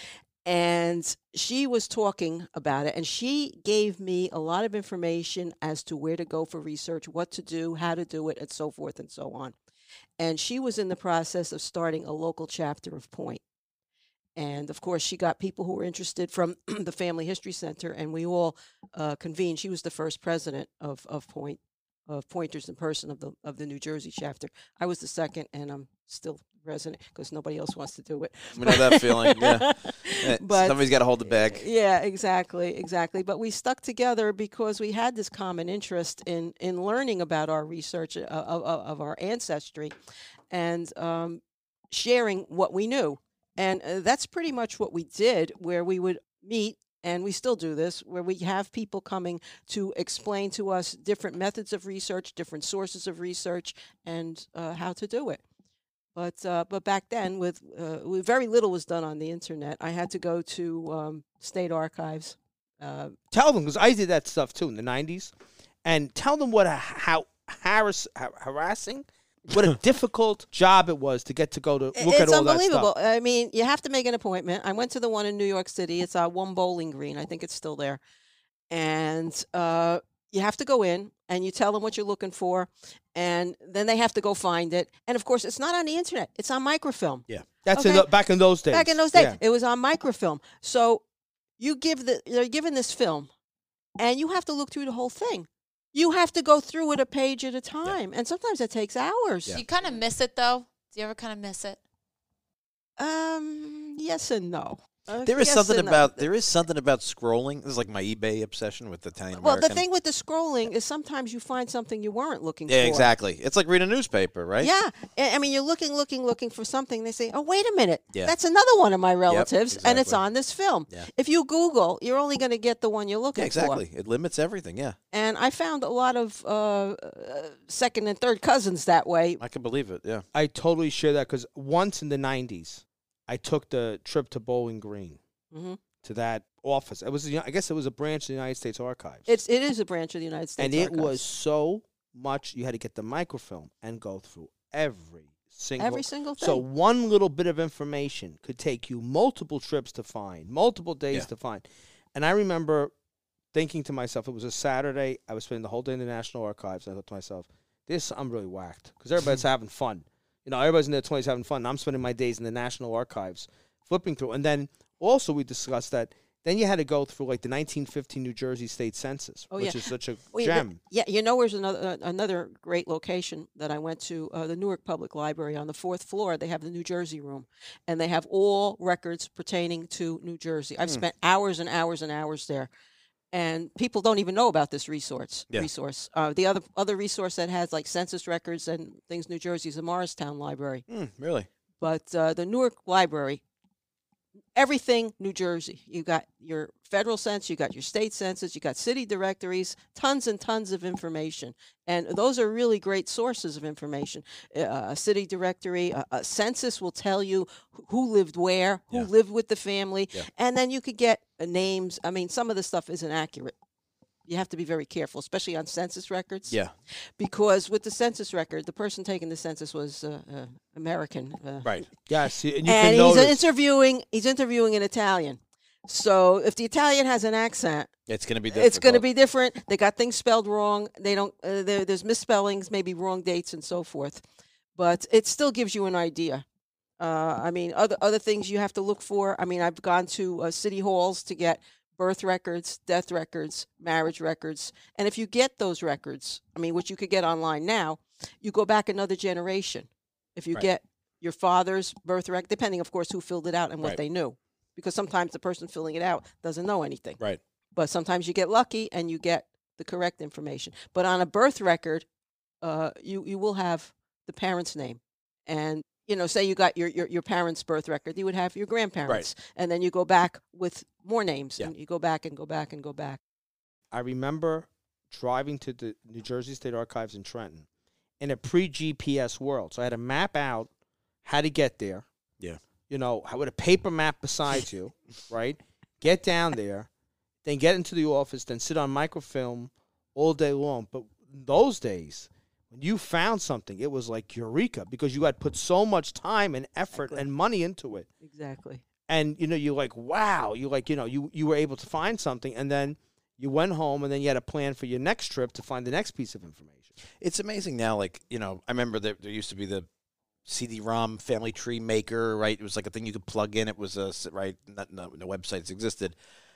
And she was talking about it, and she gave me a lot of information as to where to go for research, what to do, how to do it, and so forth and so on. And she was in the process of starting a local chapter of Point. And of course, she got people who were interested from the Family History Center, and we all uh, convened. She was the first president of, of Point, of Pointers in Person of the of the New Jersey chapter. I was the second, and I'm still president because nobody else wants to do it. We know that feeling, yeah. But somebody's got to hold the bag. Yeah, exactly, exactly. But we stuck together because we had this common interest in in learning about our research uh, of, of, of our ancestry, and um, sharing what we knew. And uh, that's pretty much what we did, where we would meet, and we still do this, where we have people coming to explain to us different methods of research, different sources of research, and uh, how to do it. But uh, but back then, with uh, with very little was done on the internet. I had to go to um, state archives. Uh, Tell them, because I did that stuff too in the nineties, and tell them what a, how harass, har- harassing, what a difficult job it was to get to go to look it's at all that unbelievable. stuff. I mean, you have to make an appointment. I went to the one in New York City. It's uh, One Bowling Green. I think it's still there, and uh, you have to go in and you tell them what you're looking for, and then they have to go find it. And of course, it's not on the internet; it's on microfilm. Yeah, that's Okay. in the, back in those days. Back in those days, Yeah. it was on microfilm. So you give the they're given this film, and you have to look through the whole thing. You have to go through it a page at a time, and sometimes that takes hours. Do you kind of miss it though? Do you ever kind of miss it? Um, yes and no. Uh, There is yes something and no. about there is something about scrolling. This is like my eBay obsession with Italian Well, American. the thing with the scrolling is sometimes you find something you weren't looking yeah, for. exactly. It's like reading a newspaper, right? Yeah, I I mean, you're looking, looking, looking for something. They say, "Oh, wait a minute, Yeah. that's another one of my relatives, and it's exactly. on this film." Yeah. If you Google, you're only going to get the one you're looking Yeah, exactly. for. It limits everything. Yeah, And I found a lot of uh, uh, second and third cousins that way. I can believe it. Yeah. I totally share that because once in the nineties, I took the trip to Bowling Green hmm to that office. It was, I guess, it was a branch of the United States Archives. It's it is a branch of the United States and it Archives. was so much. You had to get the microfilm and go through every single every single thing. So one little bit of information could take you multiple trips to find, multiple days Yeah. to find. And I remember thinking to myself, it was a Saturday. I was spending the whole day in the National Archives. And I thought to myself, this I'm really whacked because everybody's having fun. You know, everybody's in their twenties having fun. And I'm spending my days in the National Archives flipping through. And then also we discussed that then you had to go through like the nineteen fifty New Jersey State Census, Oh, which yeah. is such a Well, gem. Yeah, you know where's another uh, another great location that I went to? Uh, the Newark Public Library on the fourth floor. They have the New Jersey room, and they have all records pertaining to New Jersey. I've Hmm. spent hours and hours and hours there, and people don't even know about this resource. Yeah. Resource. Uh, the other other resource that has like census records and things New Jersey is the Morristown Library, Hmm, really? but uh, the Newark Library. Everything New Jersey. You got your federal census, you got your state census, you got city directories, tons and tons of information. And those are really great sources of information. Uh, a city directory, a, a census will tell you wh- who lived where, who Yeah. lived with the family. Yeah. And then you could get uh, names. I mean, some of the stuff isn't accurate. You have to be very careful, especially on census records. Yeah. Because with the census record, the person taking the census was uh, uh, American. Uh, Right. Yes, and you and can he's notice. interviewing he's interviewing in Italian. So if the Italian has an accent, It's going to be difficult. it's going to be different. They got things spelled wrong. They don't. Uh, there, there's misspellings, maybe wrong dates, and so forth. But it still gives you an idea. Uh, I mean, other other things you have to look for. I mean, I've gone to uh, city halls to get birth records, death records, marriage records, and if you get those records, I mean, which you could get online now, you go back another generation. If you Right. get your father's birth record, depending, of course, who filled it out and what Right. they knew, because sometimes the person filling it out doesn't know anything. Right. But sometimes you get lucky and you get the correct information. But on a birth record, uh, you you will have the parent's name, And, you know, say you got your, your, your parents' birth record, you would have your grandparents. And then you go back with more names. Yeah. And you go back and go back and go back. I remember driving to the New Jersey State Archives in Trenton in a pre-G P S world. So I had to map out how to get there. Yeah. You know, with a paper map beside you, right? Get down there, then get into the office, then sit on microfilm all day long. But in those days, when you found something, it was like eureka because you had put so much time and effort Exactly. and money into it. Exactly. And, you know, you're like, wow. You're like, you know, you, you were able to find something, and then you went home, and then you had a plan for your next trip to find the next piece of information. It's amazing now. Like, you know, I remember that there used to be the C D ROM family tree maker, right? It was like a thing you could plug in. It was a, right, not, no, no websites existed.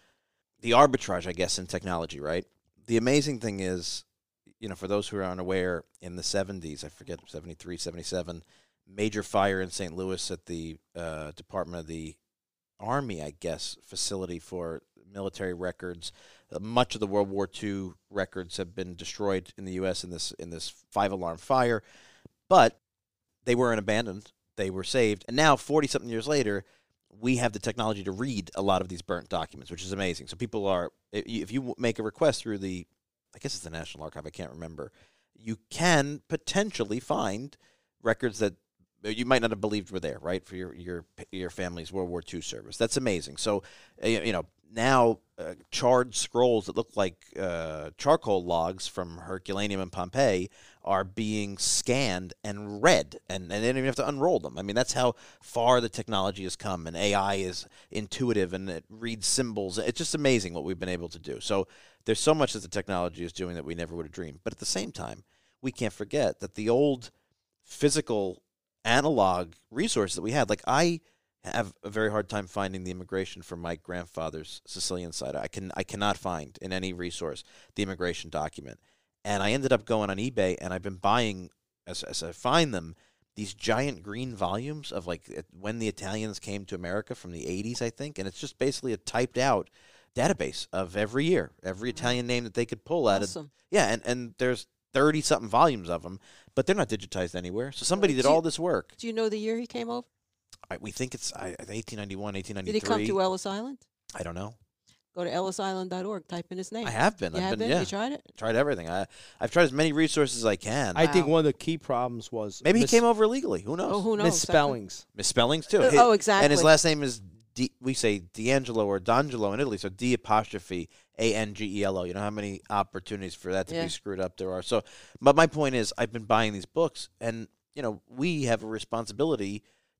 The arbitrage, I guess, in technology, right? The amazing thing is, you know, for those who are unaware, in the seventies, I forget, seventy-three, seventy-seven, major fire in Saint Louis at the uh, Department of the Army, I guess, facility for military records. Uh, much of the World War Two records have been destroyed in the U S in this in this five-alarm fire, but they weren't abandoned. They were saved. And now, forty-something years later, we have the technology to read a lot of these burnt documents, which is amazing. So people are, if you make a request through the, I guess it's the National Archive, I can't remember, you can potentially find records that you might not have believed were there, right, for your your your family's World War Two service. That's amazing. So, uh, you know, now uh, charred scrolls that look like uh, charcoal logs from Herculaneum and Pompeii are being scanned and read, and, and they don't even have to unroll them. I mean, that's how far the technology has come, and A I is intuitive, and it reads symbols. It's just amazing what we've been able to do. So there's so much that the technology is doing that we never would have dreamed. But at the same time, we can't forget that the old physical analog resources that we had, like I have a very hard time finding the immigration from my grandfather's Sicilian side. I can I cannot find in any resource the immigration document. And I ended up going on eBay, and I've been buying, as, as I find them, these giant green volumes of like when the Italians came to America from the eighties, I think. And it's just basically a typed out database of every year, every Italian name that they could pull out Awesome. of. Yeah, and, and there's thirty-something volumes of them, but they're not digitized anywhere. So somebody Right. did Do you- all this work. Do you know the year he came over? I, we think it's I, eighteen ninety-one, eighteen Did ninety-three. he come to Ellis Island? I don't know. Go to ellis island dot org. Type in his name. I have been. You I've have been, been? yeah. You tried it? Tried everything. I, I've tried as many resources as I can. I think Wow. one of the key problems was Maybe mis- he came over illegally. Who knows? Oh, who knows? That could- misspellings. Misspellings, too. Uh, Hi- oh, exactly. And his last name is, D, we say D'Angelo or D'Angelo in Italy, so D apostrophe A N G E L O. You know how many opportunities for that to Yeah. be screwed up there are. So, but my point is, I've been buying these books, and, you know, we have a responsibility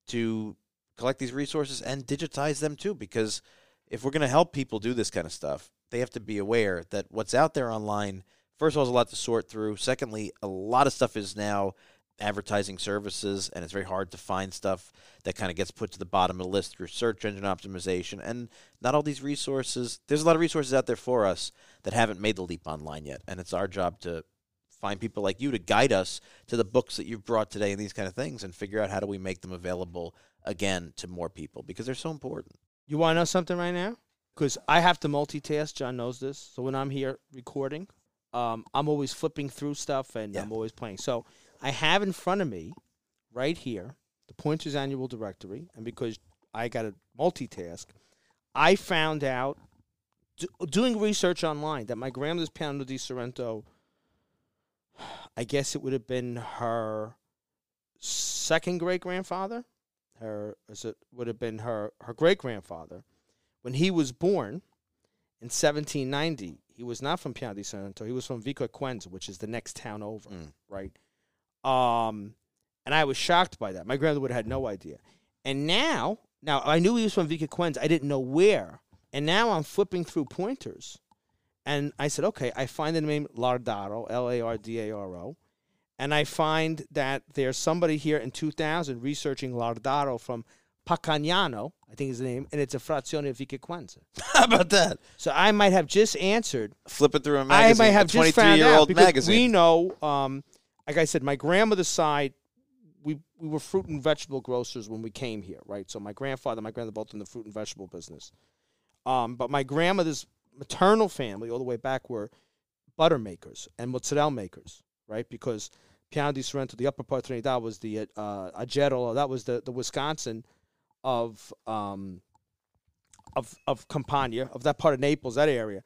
to collect these resources and digitize them, too, because if we're going to help people do this kind of stuff, they have to be aware that what's out there online, first of all, is a lot to sort through. Secondly, a lot of stuff is now advertising services, and it's very hard to find stuff that kind of gets put to the bottom of the list through search engine optimization. And not all these resources, there's a lot of resources out there for us that haven't made the leap online yet. And it's our job to find people like you to guide us to the books that you've brought today and these kind of things, and figure out how do we make them available again to more people, because they're so important. You want to know something right now? Because I have to multitask. John knows this. So when I'm here recording, um, I'm always flipping through stuff, and Yeah. I'm always playing. So I have in front of me, right here, the Pointers Annual Directory. And because I got to multitask, I found out, do, doing research online, that my grandmother's Piano di Sorrento, I guess it would have been her second great-grandfather. Her, as it would have been her, her great-grandfather. When he was born in seventeen ninety, he was not from Piano di Sorrento. He was from Vico Equense, which is the next town over, Mm. right? Um, and I was shocked by that. My grandmother would have had no idea. And now, now I knew he was from Vico Equense. I didn't know where. And now I'm flipping through pointers. And I said, okay, I find the name Lardaro, L A R D A R O. And I find that there's somebody here in two thousand researching Lardaro from Pacagnano, I think is the name, and it's a frazione of Vico Equense. How about that? So I might have just answered. Flip it through a magazine. I might have a just found out twenty-three-year-old because magazine. we know, um, like I said, my grandmother's side, we we were fruit and vegetable grocers when we came here, right? So my grandfather and my grandmother both in the fruit and vegetable business. Um, but my grandmother's maternal family, all the way back, were butter makers and mozzarella makers, right? Because Piano di Sorrento, the upper part of Trinidad was the uh, Agero. That was the, the Wisconsin of um of of Campania, of that part of Naples, that area.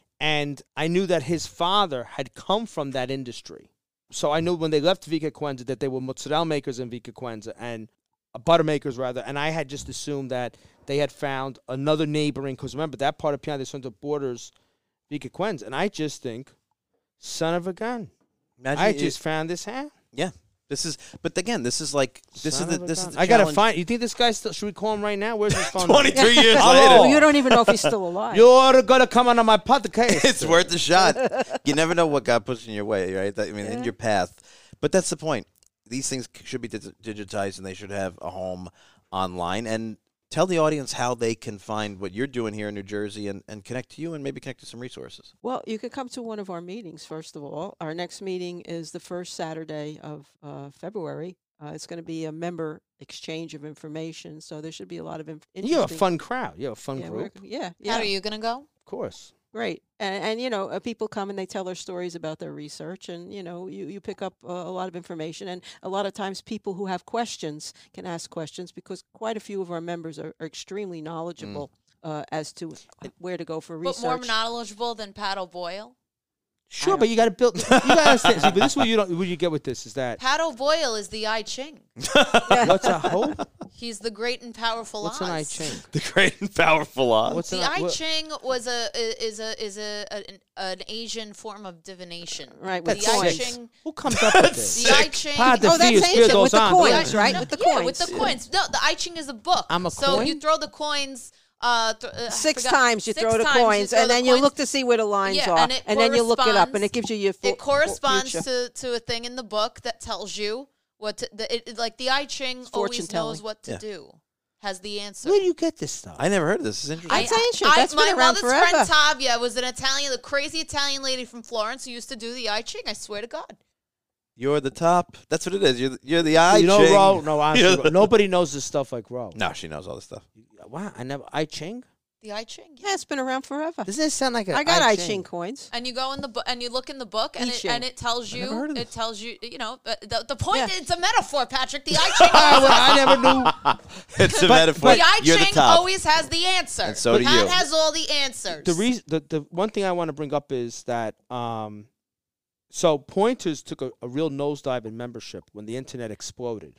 And I knew that his father had come from that industry. So I knew when they left Vica Quenza that they were mozzarella makers in Vica Quenza and uh, butter makers, rather. And I had just assumed that they had found another neighboring, because remember, that part of Piano di Sorrento borders Vica Quenza. And I just think, son of a gun. Imagine I it- just found this hat. Yeah. This is, but again, this is like this Son is of the a this is gun. the I gotta challenge. find. You think this guy still? Should we call him right now? Where's his phone? number? Twenty-three years Oh. later. Well, you don't even know if he's still alive. You're gonna come on my podcast. It's worth a shot. You never know what God puts in your way, right? That, I mean, in your path. But that's the point. These things should be dig- digitized, and they should have a home online. And tell the audience how they can find what you're doing here in New Jersey and, and connect to you and maybe connect to some resources. Well, you could come to one of our meetings, first of all. Our next meeting is the first Saturday of uh, February. Uh, it's going to be a member exchange of information, so there should be a lot of inf- You have a interesting- fun crowd. You have a fun yeah, we're- group. yeah, yeah. How are you gonna go? Of course. Great. And, and you know, uh, people come and they tell their stories about their research, and, you know, you, you pick up uh, a lot of information. And a lot of times people who have questions can ask questions, because quite a few of our members are, are extremely knowledgeable uh, as to where to go for But research. more knowledgeable than Pat O'Boyle. Sure, but you got to build. You got to understand. See, but this is what you don't. What you get with this is that Pat O'Boyle is the I Ching. what's a hoe? He's the great and powerful What's Oz. an I Ching? The great and powerful Oz. What's The an I what- Ching was a is a is a an, an Asian form of divination. Right, with the I coins. Ching. Who comes up with this? The I Ching. Pod Oh, that's Fear ancient, goes with the on. coins, Yeah. right? No, With the yeah, coins. with the coins. No, the I Ching is a book. I'm a so coin? you throw the coins. Uh, th- uh, I Six forgot- times you six throw the times you coins, throw and the then you coins. look to see where the lines Yeah, are, and it then you look it up, and corresponds- it gives you your fu- It corresponds future. to, to a thing in the book that tells you what to, the, it, it- like the I Ching fortune always telling. knows what to Yeah. do, has the answer. Where do you get this stuff? I never heard of this. This is interesting. That's ancient. That's my been around mother's forever. friend Tavia was an Italian, the crazy Italian lady from Florence who used to do the I Ching. I swear to God. You're the top. That's what it is. You're the, you're the I you know, Ching. Ro? No, honestly, You're Ro, the- nobody knows this stuff like Ro. No, she knows all this stuff. Wow, I never. I Ching. The I Ching. Yeah, it's been around forever. Doesn't it sound like a I got I Ching? Ching coins. And you go in the book and you look in the book and I it, Ching. and it tells never you heard of it this. tells you you know uh, the the point Yeah. is it's a metaphor, Patrick. The I Ching I, always, I never knew. It's a But- metaphor. the I You're the Ching top. always has the answer. And so do Pat you. has all the answers. The reason, the, the one thing I want to bring up is that, um, so Pointers took a, a real nosedive in membership when the internet exploded,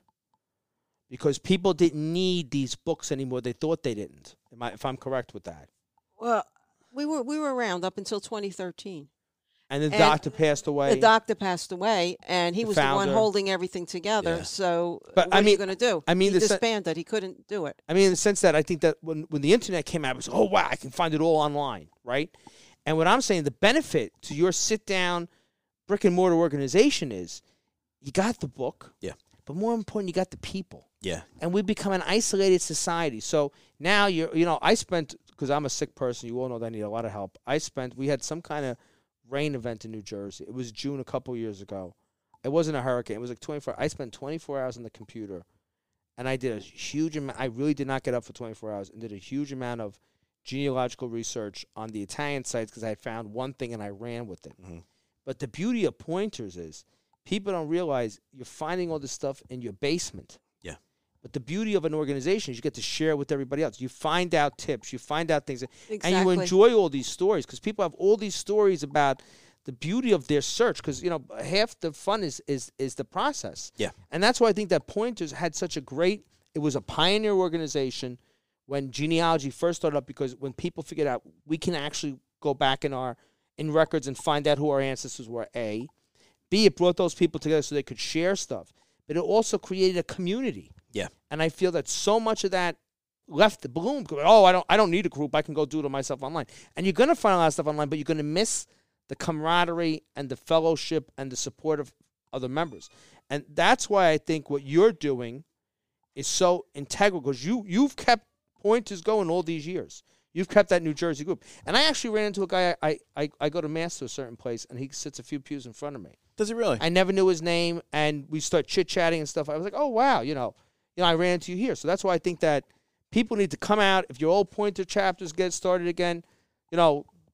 because people didn't need these books anymore. They thought they didn't. Am I, if I'm correct with that? Well, we were we were around up until twenty thirteen. And the And doctor passed away. The doctor passed away, and he The was the one founder. holding everything together. Yeah. So, But, what I are mean- you going to do? I mean, he the se- disbanded. He couldn't do it. I mean, in the sense that I think that when, when the internet came out, it was, oh, wow, I can find it all online, right? And what I'm saying, the benefit to your sit-down brick and mortar organization is you got the book, Yeah. but more important, you got the people. Yeah. And we become an isolated society. So now you're, you know, I spent, because I'm a sick person, you all know that I need a lot of help. I spent, we had some kind of rain event in New Jersey. It was June a couple years ago. It wasn't a hurricane. It was like twenty-four. I spent twenty-four hours on the computer, and I did a huge amount. I really did not get up for twenty-four hours and did a huge amount of genealogical research on the Italian sites, because I had found one thing and I ran with it. Mhm. But the beauty of Pointers is people don't realize you're finding all this stuff in your basement. Yeah. But the beauty of an organization is you get to share with everybody else. You find out tips. You find out things. And you Exactly. enjoy all these stories, because people have all these stories about the beauty of their search, because, you know, half the fun is, is, is the process. Yeah. And that's why I think that Pointers had such a great, it was a pioneer organization when genealogy first started up, because when people figured out we can actually go back in our in records and find out who our ancestors were, A. B, it brought those people together so they could share stuff. But it also created a community. Yeah. And I feel that so much of that left the bloom. Oh, I don't I don't need a group. I can go do it myself online. And you're going to find a lot of stuff online, but you're going to miss the camaraderie and the fellowship and the support of other members. And that's why I think what you're doing is so integral, because you, you've kept Pointers going all these years. You've kept that New Jersey group. And I actually ran into a guy, I, I, I go to mass to a certain place, and he sits a few pews in front of me. Does he really? I never knew his name, and we start chit-chatting and stuff. I was like, oh, wow, you know, you know, I ran into you here. So that's why I think that people need to come out. If your old Pointer chapters get started again, you know,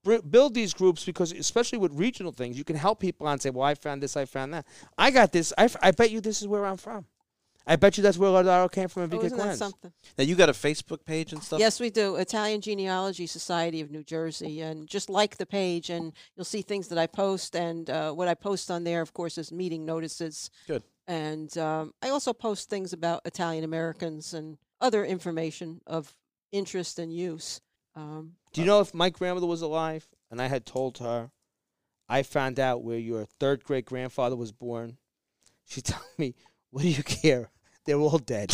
br- build these groups because, especially with regional things, you can help people and say, well, I found this, I found that. I got this. I, f- I bet you this is where I'm from. I bet you that's where Laudaro came from in Oh, Vica isn't that Quenz. something? Now, you got a Facebook page and stuff? Yes, we do. Italian Genealogy Society of New Jersey. And just like the page, and you'll see things that I post. And uh, what I post on there, of course, is meeting notices. Good. And um, I also post things about Italian Americans and other information of interest and use. Um, Do you know if my grandmother was alive and I had told her, I found out where your third great grandfather was born, she'd tell me, what do you care? They're all dead.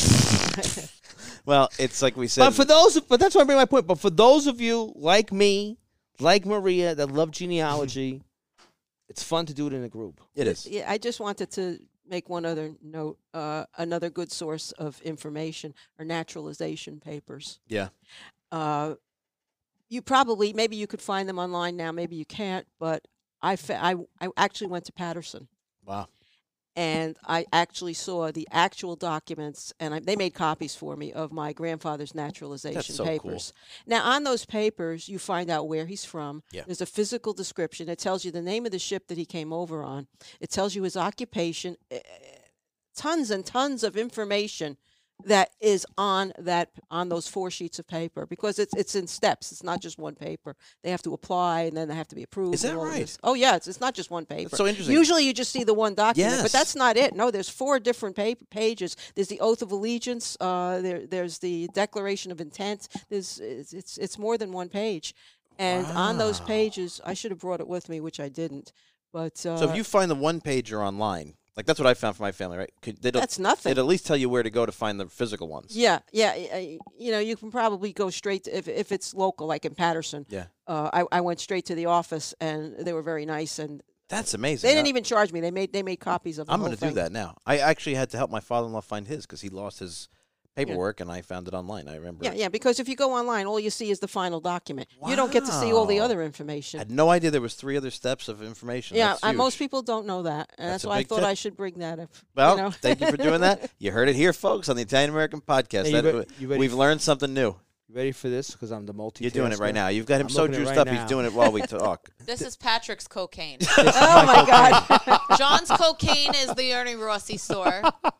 Well, it's like we said. But for those, but that's why I bring my point. But for those of you like me, like Maria, that love genealogy, it's fun to do it in a group. it is. Yeah, I just wanted to make one other note. Uh, another good source of information are naturalization papers. Yeah. Uh, you probably, maybe you could find them online now, maybe you can't, but I, fa- I, I actually went to Patterson. Wow. And I actually saw the actual documents, and I, they made copies for me of my grandfather's naturalization so cool. papers. Now, on those papers, you find out where he's from. Yeah. There's a physical description. It tells you the name of the ship that he came over on. It tells you his occupation. eh, Tons and tons of information that is on that on those four sheets of paper, because it's it's in steps. It's not just one paper. They have to apply, and then they have to be approved. Is that and all of right? this. Oh yeah, it's it's not just one paper. so interesting. Usually, you just see the one document, Yes. but that's not it. No, there's four different paper pages. There's the oath of allegiance. Uh, there there's the declaration of intent. There's it's it's, it's more than one page, and on those Wow. pages, I should have brought it with me, which I didn't. But uh, So if you find the one pager online, like that's what I found for my family, right? Could, they'd, that's nothing. they'd at least tell you where to go to find the physical ones. Yeah, yeah. I- You know, you can probably go straight to, if if it's local, like in Patterson. Yeah. Uh, I I went straight to the office, and they were very nice, and That's amazing. they didn't I- even charge me. They made they made copies of. The I'm whole going to do thing. that now. I actually had to help my father-in-law find his because he lost his paperwork, and I found it online. I remember. Yeah, yeah. Because if you go online, all you see is the final document. You don't get to see all the Wow. other I information. had no idea there was three other steps of information. Yeah, That's uh, most huge. people don't know that, and That's that's, a why I big thought tip. I should bring that up. Well, you know? thank you for doing that. You heard it here, folks, on the Italian American Podcast. Hey, you That- re- you ready we've f- learned something new. You ready for this? Because I'm the multi. You're doing it right now. You've got him I'm so looking at it juiced right up. now. He's doing it while we talk. This is Patrick's cocaine. Oh my God! John's cocaine is the Ernie Rossi store.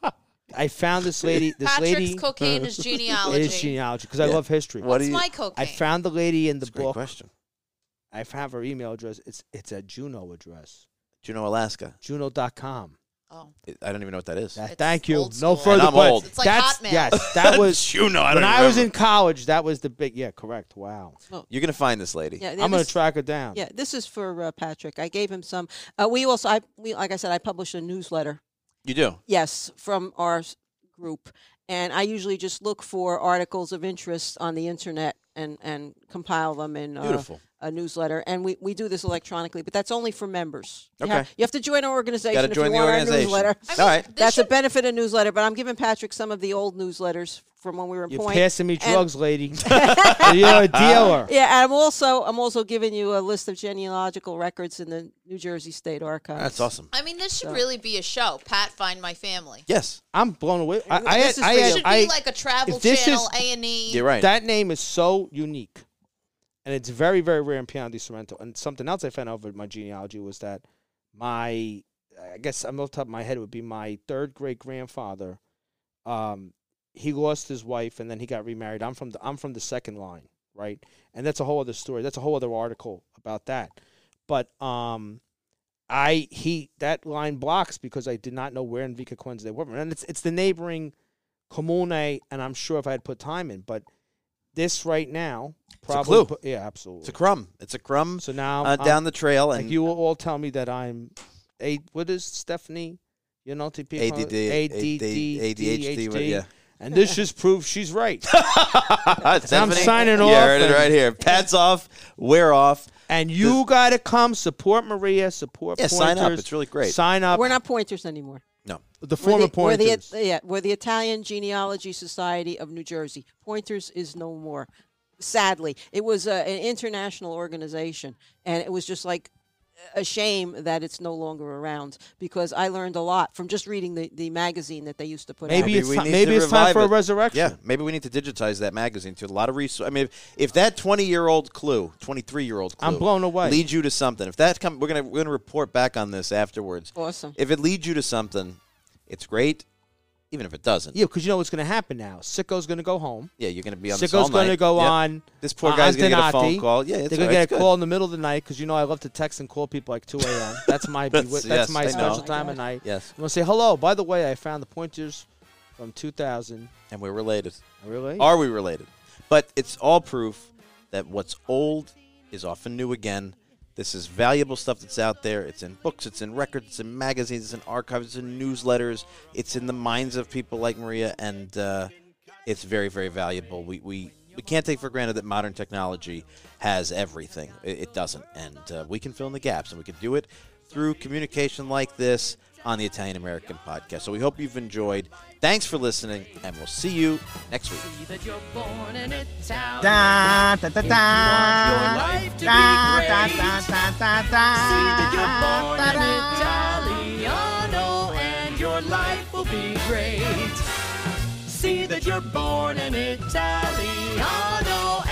I found this lady. This Patrick's lady. cocaine is genealogy. It is genealogy because I Yeah. love history. What What's do you? my cocaine? I found the lady in the That's a great book. question. I have her email address. It's it's a Juno address. Juneau, Alaska. Juno dot com. Oh, It- I don't even know what that is. That- It's thank you. old No school. further And I'm questions. old. It's like That's, Hotmail. Yes, that was Juneau. I don't when even I was in remember. college. That was the big. Yeah, correct. Wow. You're gonna find this lady. Yeah, I'm gonna this- track her down. Yeah, this is for uh, Patrick. I gave him some. Uh, we also, I we like I said, I published a newsletter. You do. Yes, from our s- group, and I usually just look for articles of interest on the internet and and compile them in uh, Beautiful. a newsletter. And we, we do this electronically, but that's only for members. You Okay. have, you have to join our organization Gotta if join you the want organization. our newsletter. I All mean, right. this That's should- a benefit of newsletter. But I'm giving Patrick some of the old newsletters from when we were in You're Point. passing me and- drugs, lady. You're a dealer. Yeah, and I'm also I'm also giving you a list of genealogical records in the New Jersey State Archives. That's awesome. I mean, this should So- really be a show. Pat, find my family. Yes, I'm blown away. I, I, This had, is I, for had, you. It should I, be like a travel if this channel, is- A and E. you're right. That name is so unique, and it's very, very rare in Piano di Sorrento. And something else I found out with my genealogy was that my, I guess I'm off the top of my head, it would be my third great grandfather. Um, he lost his wife, and then he got remarried. I'm from the I'm from the second line, right? And that's a whole other story. That's a whole other article about that. But um, I he that line blocks because I did not know where in Vica Quenz they were, and it's it's the neighboring comune, and I'm sure if I had put time in, but this right now probably clue. put- yeah, absolutely. It's a crumb. It's a crumb So now uh, I'm- down the trail, and like you will all tell me that I'm a what is Stephanie? You know, to people A D D, A D D, A D H D, what- yeah. and this just proves she's right. Stephanie, signing you off heard it and- right here. Pat's off. We're off. And you got to come support Maria, support Yeah, Pointers. sign up. It's really great. Sign up. We're not pointers anymore. No. the We're former the, we're Pointers. the, yeah, we're the Italian Genealogy Society of New Jersey. Pointers is no more. Sadly, it was uh, an international organization, and it was just like a shame that it's no longer around because I learned a lot from just reading the, the magazine that they used to put out. Maybe it's we ti- need maybe to it's time revive for a it. resurrection. Yeah, maybe we need to digitize that magazine to a lot of resources. I mean, if, if that twenty-year-old clue, twenty-three-year-old clue, I'm blown away. leads you to something. If that come, we're gonna we're gonna report back on this afterwards. Awesome. If it leads you to something, it's great. Even if it doesn't, Yeah, because you know what's going to happen now. Sicko's going to go home. yeah, you're gonna be on this all Sicko's going to night. go Yep. on. This poor uh, guy's on gonna get a phone Donati. call. Yeah, it's They're all going right, to it's get a good. call in the middle of the night because you know I love to text and call people like two a.m. That's my That's- that's, yes, my I know. special Oh my time God. of night. Yes, I'm going to say hello. By the way, I found the pointers from two thousand. and we're related. Really? Are we related? But it's all proof that what's old is often new again. This is valuable stuff that's out there. It's in books, it's in records, it's in magazines, it's in archives, it's in newsletters. It's in the minds of people like Maria, and uh, it's very, very valuable. We, we we can't take for granted that modern technology has everything. It, it doesn't, and uh, we can fill in the gaps, and we can do it through communication like this on the Italian American Podcast. So we hope you've enjoyed. Thanks for listening, and we'll see you next week. See that you're born in Italian. Da, da, da, If you da. want your life to Da, be da, great. da, da, da, da. See that you're born Da, in Italiano and your life will be great. See that you're born in Italiano